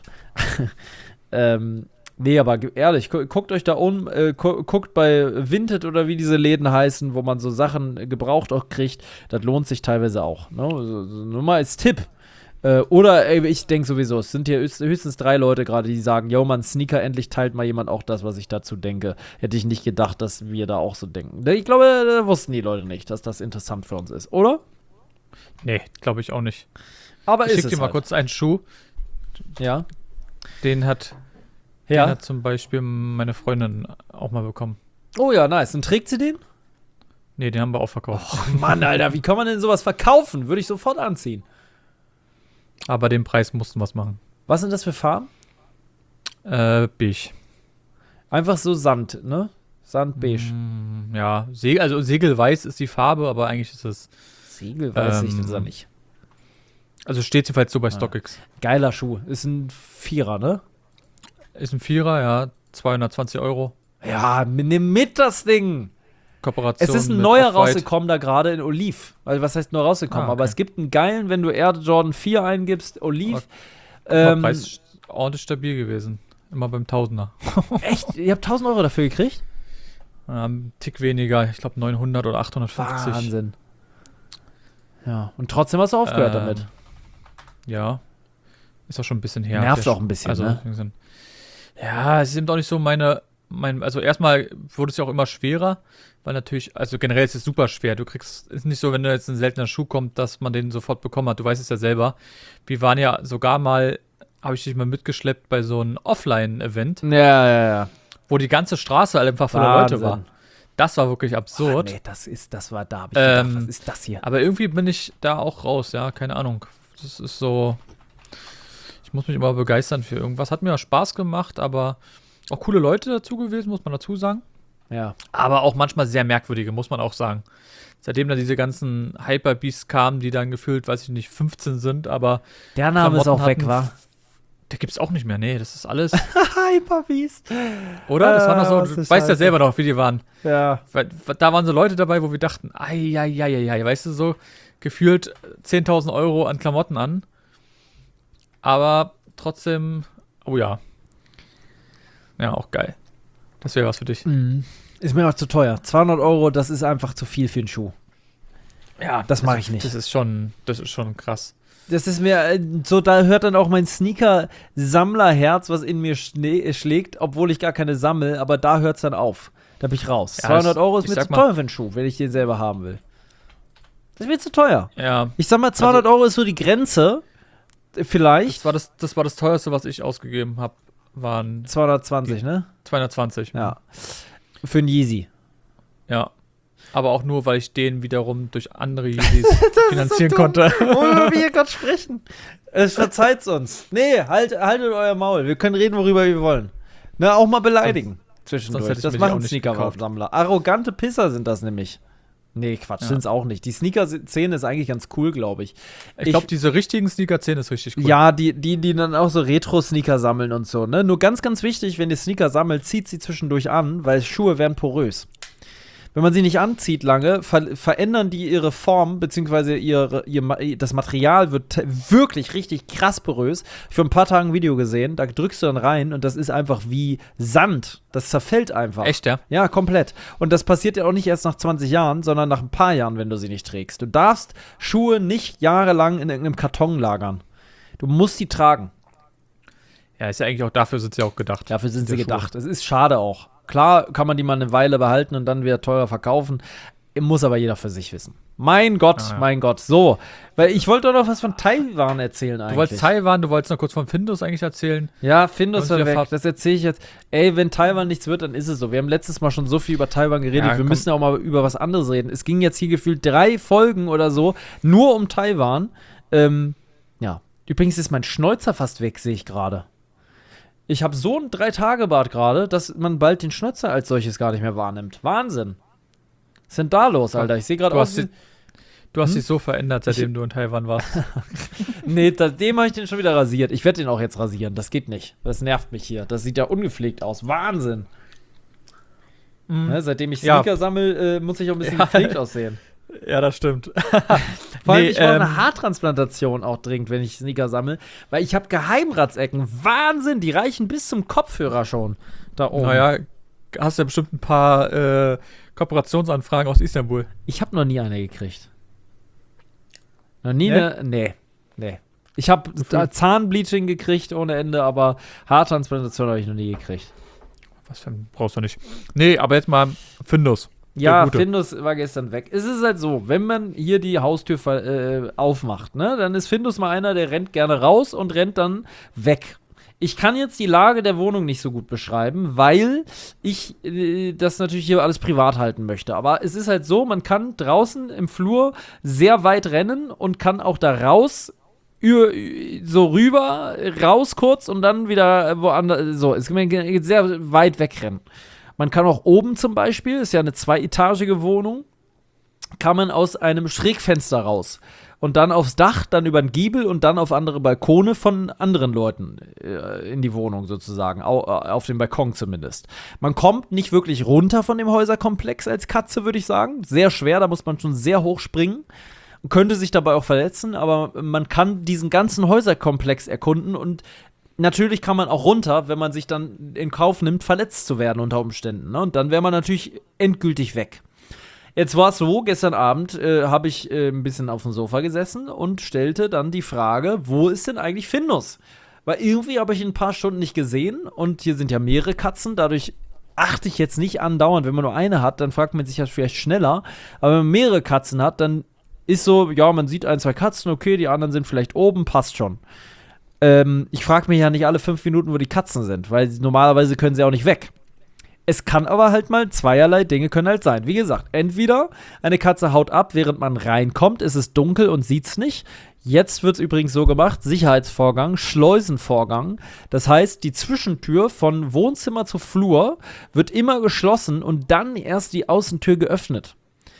Nee, aber ehrlich, guckt euch da guckt bei Vinted oder wie diese Läden heißen, wo man so Sachen gebraucht auch kriegt. Das lohnt sich teilweise auch. Ne? Nur mal als Tipp. Oder ich denke sowieso, es sind hier höchstens 3 Leute gerade, die sagen, yo Mann, Sneaker, endlich teilt mal jemand auch das, was ich dazu denke. Hätte ich nicht gedacht, dass wir da auch so denken. Ich glaube, da wussten die Leute nicht, dass das interessant für uns ist, oder? Nee, glaube ich auch nicht. Aber ich ist schick es dir mal halt. kurz einen Schuh. Ja. Den hat zum Beispiel meine Freundin auch mal bekommen. Oh ja, nice. Und trägt sie den? Nee, den haben wir auch verkauft. Oh Mann, Alter, wie kann man denn sowas verkaufen? Würde ich sofort anziehen. Aber den Preis mussten wir es machen. Was sind das für Farben? Beige. Einfach so Sand, ne? Sandbeige. Ja, also Segelweiß ist die Farbe, aber eigentlich ist es. Segelweiß sehe ich das ja nicht. Also steht jedenfalls so bei StockX. Geiler Schuh. Ist ein Vierer, ne? Ist ein Vierer, ja. 220 €. Ja, nimm mit das Ding. Kooperation. Es ist ein mit neuer Off-White. rausgekommen da gerade in Olive. Also, was heißt neu rausgekommen? Okay. Aber es gibt einen geilen, wenn du Air Jordan 4 eingibst, Olive. Preis ordentlich stabil gewesen. Immer beim Tausender. Echt? Ihr habt 1.000 € dafür gekriegt? Ein Tick weniger. Ich glaube 900 oder 850. Wahnsinn. Ja, und trotzdem hast du aufgehört damit. Ja. Ist auch schon ein bisschen her. Nervt auch ein bisschen, also, ne? Ja, es ist eben auch nicht so also erstmal wurde es ja auch immer schwerer, weil natürlich, also generell ist es super schwer. Ist nicht so, wenn da jetzt ein seltener Schuh kommt, dass man den sofort bekommen hat. Du weißt es ja selber. Wir waren ja sogar mal, habe ich dich mal mitgeschleppt bei so einem Offline-Event, Ja. wo die ganze Straße einfach voller Leute war. Das war wirklich absurd. Nee, das war da. Hab ich gedacht, was ist das hier? Aber irgendwie bin ich da auch raus, ja, keine Ahnung. Das ist so, ich muss mich immer begeistern für irgendwas. Hat mir auch Spaß gemacht, aber auch coole Leute dazu gewesen, muss man dazu sagen. Ja. Aber auch manchmal sehr merkwürdige, muss man auch sagen. Seitdem dann diese ganzen Hyperbeasts kamen, die dann gefühlt, weiß ich nicht, 15 sind, aber Der Name ist auch Klamotten weg, war. Der gibt's auch nicht mehr, nee, das ist alles. Hyperbeast. Oder? Das waren doch was so, du ist weißt ja Scheiße. selber noch, wie die waren. Ja. Weil, da waren so Leute dabei, wo wir dachten, ei, weißt du, so gefühlt 10.000 € an Klamotten an. Aber trotzdem, oh ja. Ja, auch geil. Das wäre was für dich. Ist mir auch zu teuer. 200 €, das ist einfach zu viel für einen Schuh. Ja, Das mache ich nicht. Das ist schon krass. Das ist mir so, da hört dann auch mein Sneaker-Sammlerherz, was in mir schlägt, obwohl ich gar keine sammle, aber da hört es dann auf. Da bin ich raus. Ja, 200 € ist ich mir sag zu mal- teuer für einen Schuh, wenn ich den selber haben will. Das ist mir zu teuer. Ja, Ich sag mal, 200 € ist so die Grenze. Vielleicht. das war das teuerste, was ich ausgegeben habe, waren 220, ne? 220. Ja. Für einen Yeezy. Ja. Aber auch nur, weil ich den wiederum durch andere Yeezys finanzieren konnte. Worüber wir hier gerade sprechen. Es verzeiht's uns. Nee, haltet euer Maul. Wir können reden, worüber wir wollen. Na, auch mal beleidigen. Zwischendurch. Das machen Sneaker-Sammler. Arrogante Pisser sind das nämlich. Nee, Quatsch, sind's auch nicht. Die Sneaker-Szene ist eigentlich ganz cool, glaube ich. Ich glaube, diese richtigen Sneaker-Szene ist richtig cool. Ja, die dann auch so Retro-Sneaker sammeln und so, ne? Nur ganz, ganz wichtig, wenn ihr Sneaker sammelt, zieht sie zwischendurch an, weil Schuhe werden porös. Wenn man sie nicht anzieht lange, verändern die ihre Form, beziehungsweise das Material wird wirklich richtig krass porös. Ich habe vor ein paar Tagen ein Video gesehen, da drückst du dann rein und das ist einfach wie Sand. Das zerfällt einfach. Echt, ja? Ja, komplett. Und das passiert ja auch nicht erst nach 20 Jahren, sondern nach ein paar Jahren, wenn du sie nicht trägst. Du darfst Schuhe nicht jahrelang in irgendeinem Karton lagern. Du musst sie tragen. Ja, ist ja eigentlich auch, dafür sind sie auch gedacht. Dafür sind sie gedacht. Es ist schade auch. Klar kann man die mal eine Weile behalten und dann wieder teurer verkaufen. Muss aber jeder für sich wissen. Mein Gott, mein Gott. So, weil ich wollte doch noch was von Taiwan erzählen eigentlich. Du wolltest Taiwan, du wolltest noch kurz von Findus eigentlich erzählen. Ja, Findus war weg. Das erzähle ich jetzt. Ey, wenn Taiwan nichts wird, dann ist es so. Wir haben letztes Mal schon so viel über Taiwan geredet. Ja, wir müssen ja auch mal über was anderes reden. Es ging jetzt hier gefühlt 3 Folgen oder so nur um Taiwan. Ja. Übrigens ist mein Schnäuzer fast weg, sehe ich gerade. Ich habe so ein 3-Tage-Bart gerade, dass man bald den Schnäuzer als solches gar nicht mehr wahrnimmt. Wahnsinn. Was ist denn da los, Alter? Ich sehe gerade aus. Du hast dich so verändert, seitdem du in Taiwan warst. Nee, dem habe ich den schon wieder rasiert. Ich werde den auch jetzt rasieren. Das geht nicht. Das nervt mich hier. Das sieht ja ungepflegt aus. Wahnsinn. Ne, seitdem ich Sneaker sammle, muss ich auch ein bisschen gepflegt aussehen. Ja, das stimmt. Vor allem, ich brauche eine Haartransplantation auch dringend, wenn ich Sneaker sammle, weil ich habe Geheimratsecken. Wahnsinn, die reichen bis zum Kopfhörer schon. Da oben. Naja, hast ja bestimmt ein paar Kooperationsanfragen aus Istanbul. Ich habe noch nie eine gekriegt. Noch nie eine. Nee. Ich habe Zahnbleaching gekriegt ohne Ende, aber Haartransplantation habe ich noch nie gekriegt. Was für brauchst du nicht. Nee, aber jetzt mal Findus. Ja, Findus war gestern weg. Es ist halt so, wenn man hier die Haustür aufmacht, ne, dann ist Findus mal einer, der rennt gerne raus und rennt dann weg. Ich kann jetzt die Lage der Wohnung nicht so gut beschreiben, weil ich das natürlich hier alles privat halten möchte. Aber es ist halt so, man kann draußen im Flur sehr weit rennen und kann auch da raus, so rüber, raus kurz und dann wieder woanders. So, es kann sehr weit wegrennen. Man kann auch oben zum Beispiel, ist ja eine 2-etagige Wohnung, kann man aus einem Schrägfenster raus. Und dann aufs Dach, dann über den Giebel und dann auf andere Balkone von anderen Leuten in die Wohnung sozusagen, auf den Balkon zumindest. Man kommt nicht wirklich runter von dem Häuserkomplex als Katze, würde ich sagen. Sehr schwer, da muss man schon sehr hoch springen. Könnte sich dabei auch verletzen, aber man kann diesen ganzen Häuserkomplex erkunden und natürlich kann man auch runter, wenn man sich dann in Kauf nimmt, verletzt zu werden unter Umständen. Ne? Und dann wäre man natürlich endgültig weg. Jetzt war es so, gestern Abend habe ich ein bisschen auf dem Sofa gesessen und stellte dann die Frage, wo ist denn eigentlich Findus? Weil irgendwie habe ich ihn ein paar Stunden nicht gesehen und hier sind ja mehrere Katzen, dadurch achte ich jetzt nicht andauernd. Wenn man nur eine hat, dann fragt man sich ja vielleicht schneller. Aber wenn man mehrere Katzen hat, dann ist so, ja, man sieht 1, 2 Katzen, okay, die anderen sind vielleicht oben, passt schon. Ich frage mich ja nicht alle 5 Minuten, wo die Katzen sind, weil normalerweise können sie auch nicht weg. Es kann aber halt mal zweierlei Dinge können halt sein. Wie gesagt, entweder eine Katze haut ab, während man reinkommt, ist es dunkel und sieht's nicht. Jetzt wird's übrigens so gemacht, Sicherheitsvorgang, Schleusenvorgang. Das heißt, die Zwischentür von Wohnzimmer zu Flur wird immer geschlossen und dann erst die Außentür geöffnet.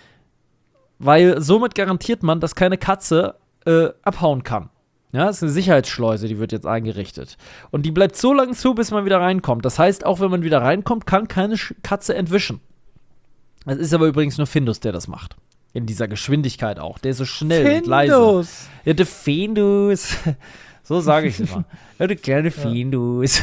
Weil somit garantiert man, dass keine Katze abhauen kann. Ja, das ist eine Sicherheitsschleuse, die wird jetzt eingerichtet. Und die bleibt so lange zu, bis man wieder reinkommt. Das heißt, auch wenn man wieder reinkommt, kann keine Katze entwischen. Es ist aber übrigens nur Findus, der das macht. In dieser Geschwindigkeit auch. Der ist so schnell und leise. Ja, der Findus. So sage ich es immer. Ja, der kleine Findus.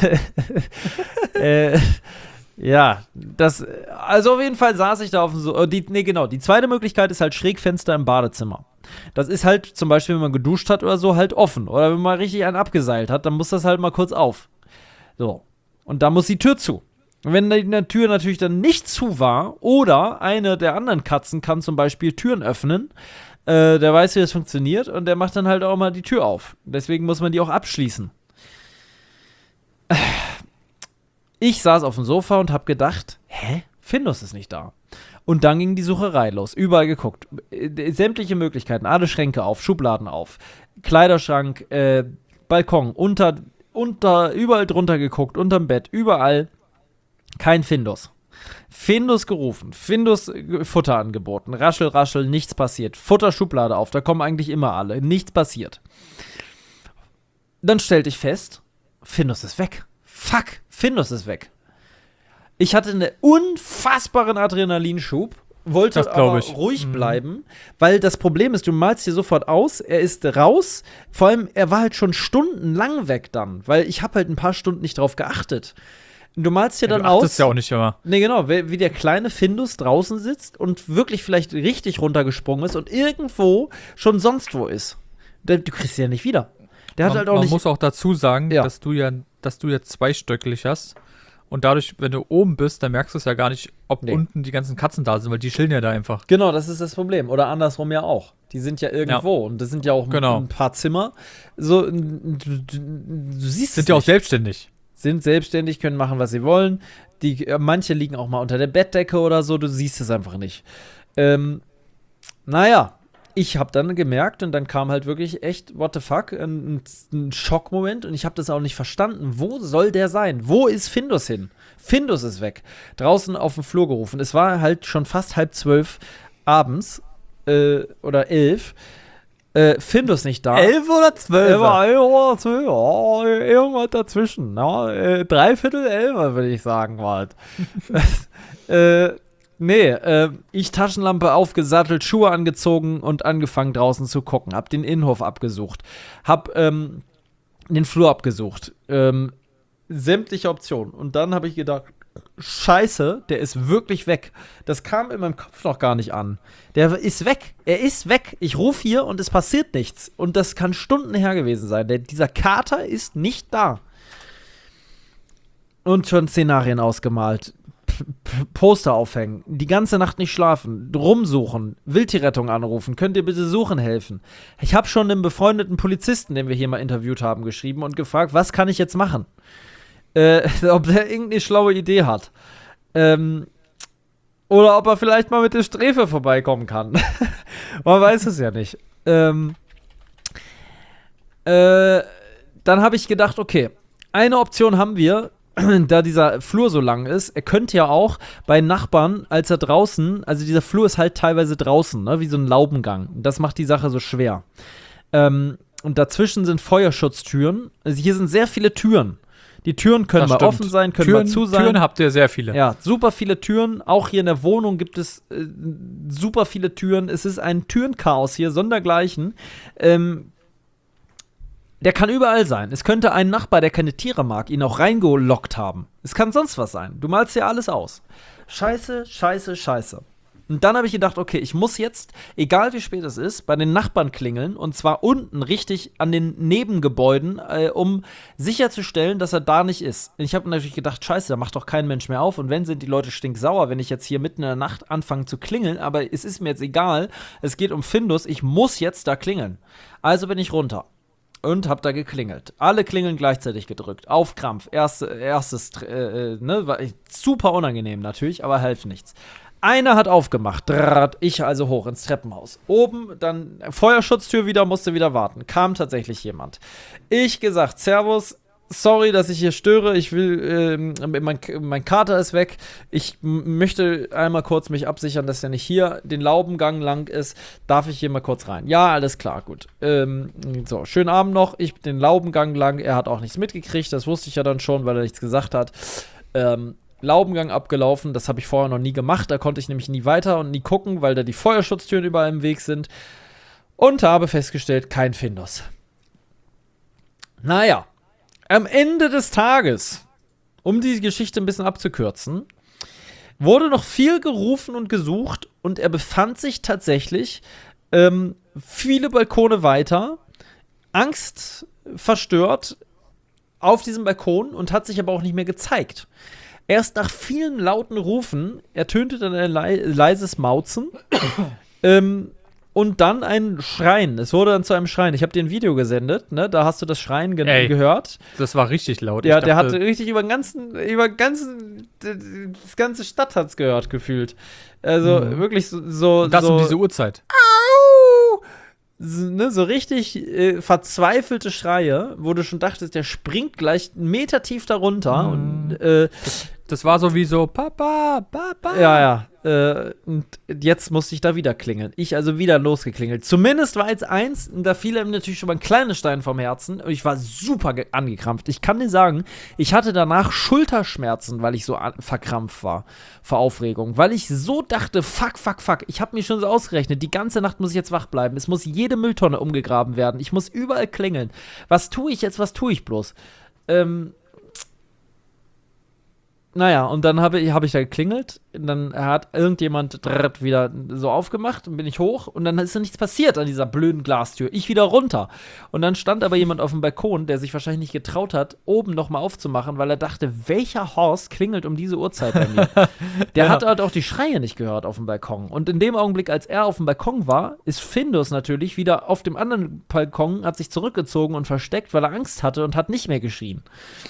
Ja, also auf jeden Fall saß ich da auf dem die zweite Möglichkeit ist halt Schrägfenster im Badezimmer. Das ist halt zum Beispiel, wenn man geduscht hat oder so, halt offen. Oder wenn man richtig einen abgeseilt hat, dann muss das halt mal kurz auf. So. Und da muss die Tür zu. Und wenn die Tür natürlich dann nicht zu war, oder eine der anderen Katzen kann zum Beispiel Türen öffnen, der weiß, wie das funktioniert, und der macht dann halt auch mal die Tür auf. Deswegen muss man die auch abschließen. Ich saß auf dem Sofa und hab gedacht, Findus ist nicht da. Und dann ging die Sucherei los. Überall geguckt. Sämtliche Möglichkeiten. Alle Schränke auf, Schubladen auf. Kleiderschrank, Balkon, überall drunter geguckt, unterm Bett, überall. Kein Findus. Findus gerufen, Findus Futter angeboten, raschel, raschel, nichts passiert. Futterschublade auf, da kommen eigentlich immer alle, nichts passiert. Dann stellte ich fest, Findus ist weg. Fuck, Findus ist weg. Ich hatte einen unfassbaren Adrenalinschub, wollte aber ruhig bleiben, weil das Problem ist, du malst dir sofort aus, er ist raus, vor allem, er war halt schon stundenlang weg dann, weil ich habe halt ein paar Stunden nicht drauf geachtet. Du malst dir dann aus. Das ist ja auch nicht immer. Nee, genau, wie der kleine Findus draußen sitzt und wirklich vielleicht richtig runtergesprungen ist und irgendwo schon sonst wo ist. Du kriegst ihn ja nicht wieder. Der hat halt auch man nicht. muss auch dazu sagen, dass du ja zweistöcklich hast. Und dadurch, wenn du oben bist, dann merkst du es ja gar nicht, ob unten die ganzen Katzen da sind, weil die chillen ja da einfach. Genau, das ist das Problem. Oder andersrum ja auch. Die sind ja irgendwo und das sind ja auch ein paar Zimmer. So, du siehst es sind ja auch selbstständig. Sind selbstständig, können machen, was sie wollen. Manche liegen auch mal unter der Bettdecke oder so, du siehst es einfach nicht. Naja, ich habe dann gemerkt und dann kam halt wirklich echt, what the fuck, ein Schockmoment und ich habe das auch nicht verstanden. Wo soll der sein? Wo ist Findus hin? Findus ist weg. Draußen auf dem Flur gerufen. Es war halt schon fast 11:30 abends oder 11. Findus nicht da. 11 oder 12? 11 oder 12, oh, irgendwas dazwischen. Ja, 11:45, würde ich sagen, halt. Ich Taschenlampe aufgesattelt, Schuhe angezogen und angefangen draußen zu gucken. Hab den Innenhof abgesucht. Hab den Flur abgesucht. Sämtliche Optionen. Und dann habe ich gedacht, Scheiße, der ist wirklich weg. Das kam in meinem Kopf noch gar nicht an. Der ist weg. Er ist weg. Ich rufe hier und es passiert nichts. Und das kann Stunden her gewesen sein. Dieser Kater ist nicht da. Und schon Szenarien ausgemalt. Poster aufhängen. Die ganze Nacht nicht schlafen. Rumsuchen. Wildtierrettung anrufen. Könnt ihr bitte suchen helfen? Ich habe schon einem befreundeten Polizisten, den wir hier mal interviewt haben, geschrieben und gefragt, was kann ich jetzt machen? Ob der irgendeine schlaue Idee hat. Oder ob er vielleicht mal mit der Sträfe vorbeikommen kann. Man weiß es ja nicht. Dann habe ich gedacht, okay, eine Option haben wir, da dieser Flur so lang ist. Er könnte ja auch bei Nachbarn, als er draußen, also dieser Flur ist halt teilweise draußen, ne, wie so ein Laubengang. Das macht die Sache so schwer. Und dazwischen sind Feuerschutztüren. Also hier sind sehr viele Türen. Die Türen können mal offen sein, können mal zu sein. Türen habt ihr sehr viele. Ja, super viele Türen. Auch hier in der Wohnung gibt es super viele Türen. Es ist ein Türenchaos hier, sondergleichen. Der kann überall sein. Es könnte ein Nachbar, der keine Tiere mag, ihn auch reingelockt haben. Es kann sonst was sein. Du malst ja alles aus. Scheiße, scheiße, scheiße. Und dann habe ich gedacht, okay, ich muss jetzt, egal wie spät es ist, bei den Nachbarn klingeln. Und zwar unten richtig an den Nebengebäuden, um sicherzustellen, dass er da nicht ist. Ich habe natürlich gedacht, scheiße, da macht doch kein Mensch mehr auf. Und wenn, sind die Leute stinksauer, wenn ich jetzt hier mitten in der Nacht anfange zu klingeln. Aber es ist mir jetzt egal. Es geht um Findus. Ich muss jetzt da klingeln. Also bin ich runter. Und hab da geklingelt. Alle Klingeln gleichzeitig gedrückt. Auf Krampf. Erstes, war super unangenehm natürlich, aber half nichts. Einer hat aufgemacht. Ich also hoch ins Treppenhaus. Oben dann Feuerschutztür wieder, musste wieder warten. Kam tatsächlich jemand. Ich gesagt, Servus, sorry, dass ich hier störe. Ich will, mein Kater ist weg. Ich möchte einmal kurz mich absichern, dass er nicht hier den Laubengang lang ist. Darf ich hier mal kurz rein? Ja, alles klar, gut. So, schönen Abend noch. Ich bin den Laubengang lang. Er hat auch nichts mitgekriegt. Das wusste ich ja dann schon, weil er nichts gesagt hat. Laubengang abgelaufen. Das habe ich vorher noch nie gemacht. Da konnte ich nämlich nie weiter und nie gucken, weil da die Feuerschutztüren überall im Weg sind. Und habe festgestellt, kein Findus. Naja. Am Ende des Tages, um die Geschichte ein bisschen abzukürzen, wurde noch viel gerufen und gesucht und er befand sich tatsächlich viele Balkone weiter, angstverstört auf diesem Balkon und hat sich aber auch nicht mehr gezeigt. Erst nach vielen lauten Rufen ertönte dann ein leises Mauzen und dann ein Schreien. Es wurde dann zu einem Schreien. Ich habe dir ein Video gesendet, ne? Da hast du das Schreien gehört. Das war richtig laut. Ja, der hat richtig über den ganzen das ganze Stadt hat's gehört, gefühlt. Also wirklich so. Das so um diese Uhrzeit. so richtig verzweifelte Schreie, wo du schon dachtest, der springt gleich 1 Meter tief darunter. Und Das war so wie so, Papa, Papa. ja. Und jetzt musste ich da wieder klingeln. Ich also wieder losgeklingelt. Zumindest war jetzt eins, da fiel ihm natürlich schon mal ein kleiner Stein vom Herzen. Und ich war super angekrampft. Ich kann dir sagen, ich hatte danach Schulterschmerzen, weil ich so verkrampft war vor Aufregung. Weil ich so dachte, fuck. Ich habe mir schon so ausgerechnet, die ganze Nacht muss ich jetzt wach bleiben. Es muss jede Mülltonne umgegraben werden. Ich muss überall klingeln. Was tue ich jetzt? Was tue ich bloß? Naja, und dann hab ich da geklingelt. Und dann hat irgendjemand wieder so aufgemacht und bin ich hoch. Und dann ist ja nichts passiert an dieser blöden Glastür. Ich wieder runter. Und dann stand aber jemand auf dem Balkon, der sich wahrscheinlich nicht getraut hat, oben nochmal aufzumachen, weil er dachte, welcher Horst klingelt um diese Uhrzeit bei mir? Der hat halt auch die Schreie nicht gehört auf dem Balkon. Und in dem Augenblick, als er auf dem Balkon war, ist Findus natürlich wieder auf dem anderen Balkon, hat sich zurückgezogen und versteckt, weil er Angst hatte und hat nicht mehr geschrien.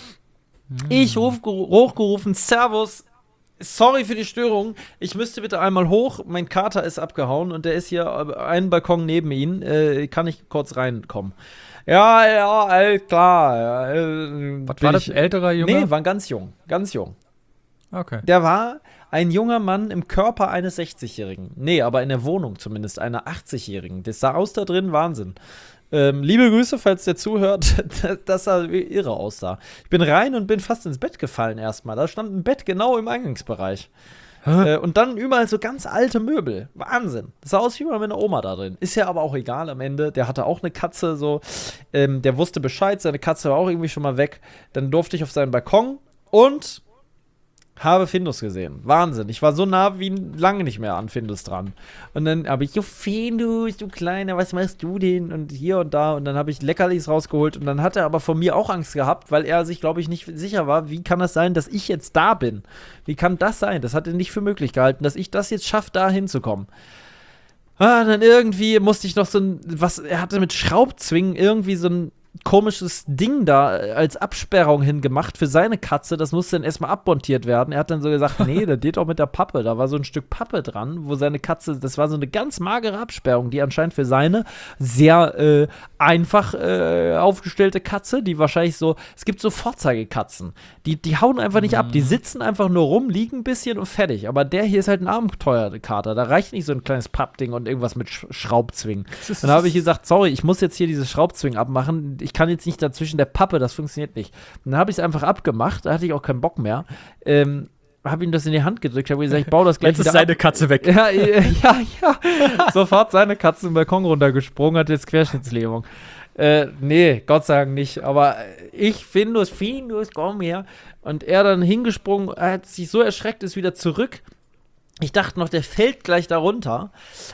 Ich hochgerufen, Servus, sorry für die Störung, ich müsste bitte einmal hoch, mein Kater ist abgehauen und der ist hier einen Balkon neben ihn, kann ich kurz reinkommen? Ja, alles klar. Was war das, ein älterer Junge? Nee, war ganz jung. Okay. Der war ein junger Mann im Körper eines 60-Jährigen. Nee, aber in der Wohnung zumindest, einer 80-Jährigen. Das sah aus da drin, Wahnsinn. Liebe Grüße, falls der zuhört, das sah irre aus da. Ich bin rein und bin fast ins Bett gefallen erstmal. Da stand ein Bett genau im Eingangsbereich. Und dann überall so ganz alte Möbel. Wahnsinn. Das sah aus wie bei meiner Oma da drin. Ist ja aber auch egal am Ende. Der hatte auch eine Katze so. Der wusste Bescheid, seine Katze war auch irgendwie schon mal weg. Dann durfte ich auf seinen Balkon und habe Findus gesehen. Wahnsinn. Ich war so nah wie lange nicht mehr an Findus dran. Und dann habe ich, Findus, du Kleiner, was machst du denn? Und hier und da. Und dann habe ich Leckerlis rausgeholt. Und dann hat er aber von mir auch Angst gehabt, weil er sich, glaube ich, nicht sicher war, wie kann das sein, dass ich jetzt da bin? Wie kann das sein? Das hat er nicht für möglich gehalten, dass ich das jetzt schaffe, da hinzukommen. Dann irgendwie musste ich noch er hatte mit Schraubzwingen irgendwie so ein komisches Ding da als Absperrung hingemacht für seine Katze. Das musste dann erstmal abmontiert werden. Er hat dann so gesagt, nee, das geht auch mit der Pappe. Da war so ein Stück Pappe dran, wo seine Katze, das war so eine ganz magere Absperrung, die anscheinend für seine sehr einfach aufgestellte Katze, die wahrscheinlich so, es gibt so Vorzeigekatzen, die hauen einfach nicht ab. Die sitzen einfach nur rum, liegen ein bisschen und fertig. Aber der hier ist halt ein Abenteuerkater. Da reicht nicht so ein kleines Pappding und irgendwas mit Schraubzwingen. Dann habe ich gesagt, sorry, ich muss jetzt hier diese Schraubzwingen abmachen. Ich kann jetzt nicht dazwischen der Pappe, das funktioniert nicht. Und dann habe ich es einfach abgemacht, da hatte ich auch keinen Bock mehr. Habe ihm das in die Hand gedrückt, habe gesagt, ich baue das gleich jetzt wieder ist seine Katze weg. Ja. Sofort seine Katze im Balkon runtergesprungen, hat jetzt Querschnittslähmung. Nee, Gott sei Dank nicht. Aber ich, Findus, komm her. Und er dann hingesprungen, er hat sich so erschreckt, ist wieder zurück. Ich dachte noch, der fällt gleich da runter.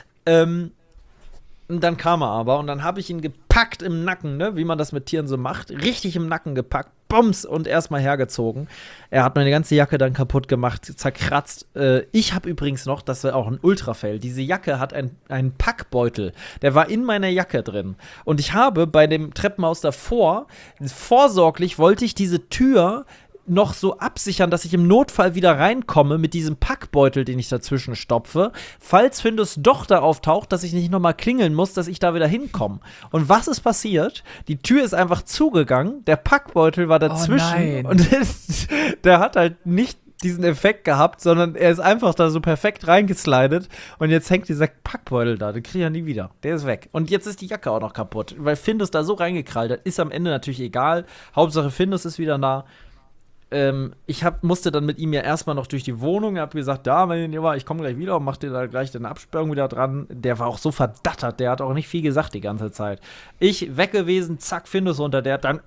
Und dann kam er aber und dann habe ich ihn gepackt im Nacken, ne, wie man das mit Tieren so macht. Richtig im Nacken gepackt, bums, und erstmal hergezogen. Er hat meine ganze Jacke dann kaputt gemacht, zerkratzt. Ich habe übrigens noch, das war auch ein Ultrafail, diese Jacke hat einen Packbeutel. Der war in meiner Jacke drin. Und ich habe bei dem Treppenhaus davor, vorsorglich wollte ich diese Tür noch so absichern, dass ich im Notfall wieder reinkomme mit diesem Packbeutel, den ich dazwischen stopfe, falls Findus doch da auftaucht, dass ich nicht nochmal klingeln muss, dass ich da wieder hinkomme. Und was ist passiert? Die Tür ist einfach zugegangen, der Packbeutel war dazwischen und der hat halt nicht diesen Effekt gehabt, sondern er ist einfach da so perfekt reingeslidet und jetzt hängt dieser Packbeutel da, den kriege ich ja nie wieder. Der ist weg. Und jetzt ist die Jacke auch noch kaputt, weil Findus da so reingekrallt hat. Ist am Ende natürlich egal. Hauptsache Findus ist wieder da. Ich musste dann mit ihm ja erstmal noch durch die Wohnung. Er hat gesagt, ich komme gleich wieder und mach dir da gleich deine Absperrung wieder dran. Der war auch so verdattert, der hat auch nicht viel gesagt die ganze Zeit. Ich weg gewesen, zack, Findus runter, der hat dann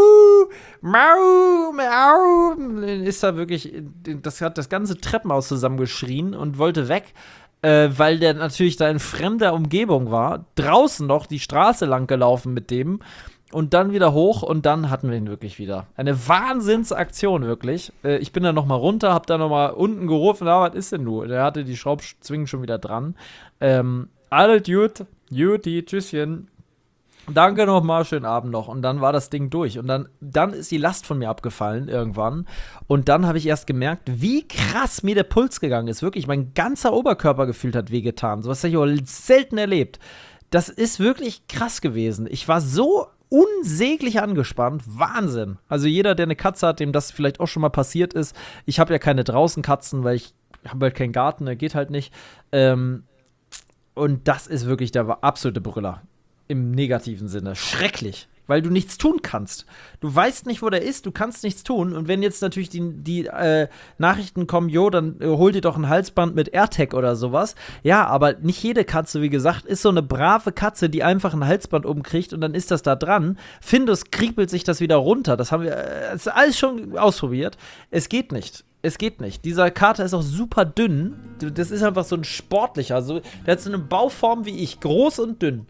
Mau, ist da wirklich, das hat das ganze Treppenhaus zusammengeschrien und wollte weg. Weil der natürlich da in fremder Umgebung war. Draußen noch die Straße lang gelaufen mit dem. Und dann wieder hoch und dann hatten wir ihn wirklich wieder. Eine Wahnsinnsaktion, wirklich. Ich bin dann noch mal runter, hab dann noch mal unten gerufen, was ist denn du? Der hatte die Schraubzwingen schon wieder dran. Alles gut, Juti, tschüsschen. Danke nochmal, schönen Abend noch. Und dann war das Ding durch. Und dann ist die Last von mir abgefallen irgendwann. Und dann habe ich erst gemerkt, wie krass mir der Puls gegangen ist. Wirklich, mein ganzer Oberkörper gefühlt hat wehgetan. Sowas habe ich auch selten erlebt. Das ist wirklich krass gewesen. Ich war so unsäglich angespannt. Wahnsinn. Also jeder, der eine Katze hat, dem das vielleicht auch schon mal passiert ist. Ich habe ja keine draußen Katzen, weil ich habe halt keinen Garten, der geht halt nicht. Und das ist wirklich der absolute Brüller. Im negativen Sinne. Schrecklich. Weil du nichts tun kannst. Du weißt nicht, wo der ist, du kannst nichts tun. Und wenn jetzt natürlich die Nachrichten kommen, dann hol dir doch ein Halsband mit AirTag oder sowas. Ja, aber nicht jede Katze, wie gesagt, ist so eine brave Katze, die einfach ein Halsband umkriegt und dann ist das da dran. Findus kriepelt sich das wieder runter. Das haben wir das ist alles schon ausprobiert. Es geht nicht. Es geht nicht. Dieser Kater ist auch super dünn. Das ist einfach so ein sportlicher. Also, der hat so eine Bauform wie ich. Groß und dünn.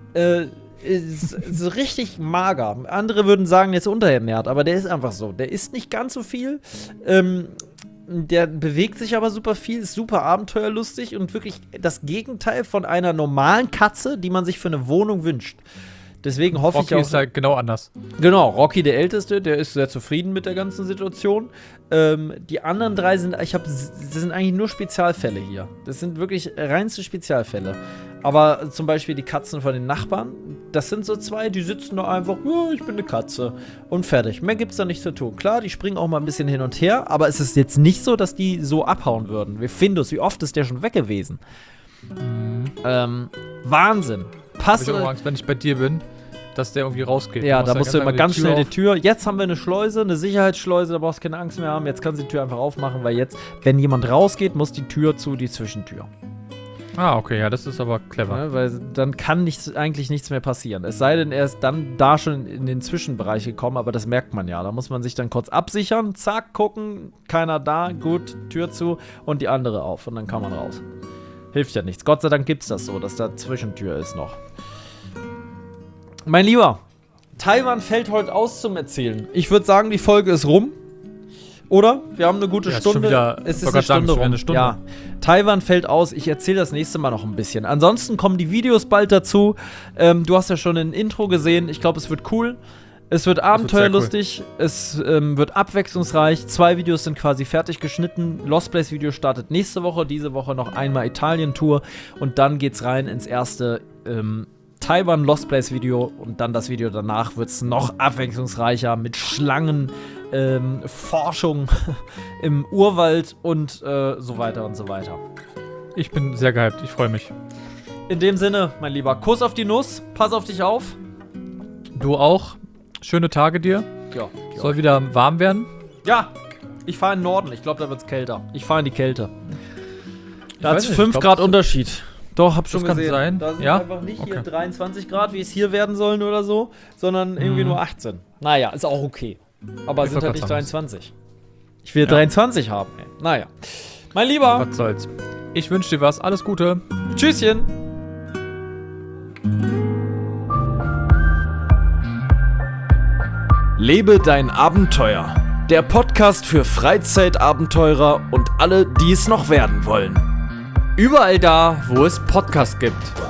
Ist richtig mager. Andere würden sagen, der ist unterernährt, aber der ist einfach so. Der isst nicht ganz so viel. Der bewegt sich aber super viel, ist super abenteuerlustig und wirklich das Gegenteil von einer normalen Katze, die man sich für eine Wohnung wünscht. Deswegen hoffe ich auch. Rocky ist halt genau anders. Genau, Rocky, der Älteste, der ist sehr zufrieden mit der ganzen Situation. Die anderen drei das sind eigentlich nur Spezialfälle hier. Das sind wirklich reinste Spezialfälle. Aber zum Beispiel die Katzen von den Nachbarn, das sind so zwei, die sitzen da einfach, ja, ich bin eine Katze und fertig. Mehr gibt's da nicht zu tun. Klar, die springen auch mal ein bisschen hin und her, aber es ist jetzt nicht so, dass die so abhauen würden. Wie oft ist der schon weg gewesen? Wahnsinn. Hab ich auch Angst, wenn ich bei dir bin, dass der irgendwie rausgeht. Ja, da musst du immer ganz schnell die Tür. Jetzt haben wir eine Schleuse, eine Sicherheitsschleuse, da brauchst du keine Angst mehr haben. Jetzt kannst du die Tür einfach aufmachen, weil jetzt, wenn jemand rausgeht, muss die Tür zu, die Zwischentür. Ah, okay, ja, das ist aber clever. Ja, weil dann kann eigentlich nichts mehr passieren. Es sei denn, er ist dann da schon in den Zwischenbereich gekommen, aber das merkt man ja. Da muss man sich dann kurz absichern, zack, gucken, keiner da, gut, Tür zu und die andere auf und dann kann man raus. Hilft ja nichts. Gott sei Dank gibt's das so, dass da Zwischentür ist noch. Mein Lieber, Taiwan fällt heute aus zum Erzählen. Ich würde sagen, die Folge ist rum. Oder? Wir haben eine gute Stunde. Es ist eine Stunde rum. Ja. Taiwan fällt aus. Ich erzähle das nächste Mal noch ein bisschen. Ansonsten kommen die Videos bald dazu. Du hast ja schon ein Intro gesehen. Ich glaube, es wird cool. Es wird abenteuerlustig. Cool. Es wird abwechslungsreich. 2 Videos sind quasi fertig geschnitten. Lost Place Video startet nächste Woche. Diese Woche noch einmal Italien-Tour. Und dann geht's rein ins erste Taiwan Lost Place Video. Und dann das Video danach wird es noch abwechslungsreicher mit Schlangen, Forschung im Urwald und so weiter und so weiter. Ich bin sehr gehypt, ich freue mich. In dem Sinne, mein Lieber, Kuss auf die Nuss, pass auf dich auf. Du auch. Schöne Tage dir. Ja. Soll wieder warm werden? Ja, ich fahre in den Norden, ich glaube, da wird es kälter. Ich fahre in die Kälte. Da hat es 5 Grad Unterschied. Doch, hab schon gesehen. Das kann sein. Da sind einfach nicht hier 23 Grad, wie es hier werden sollen oder so, sondern irgendwie nur 18. Naja, ist auch okay. Aber sind halt nicht 23. Ich will 23 haben, ey. Naja. Mein Lieber. Was soll's. Ich wünsche dir was. Alles Gute. Tschüsschen. Lebe dein Abenteuer. Der Podcast für Freizeitabenteurer und alle, die es noch werden wollen. Überall da, wo es Podcasts gibt.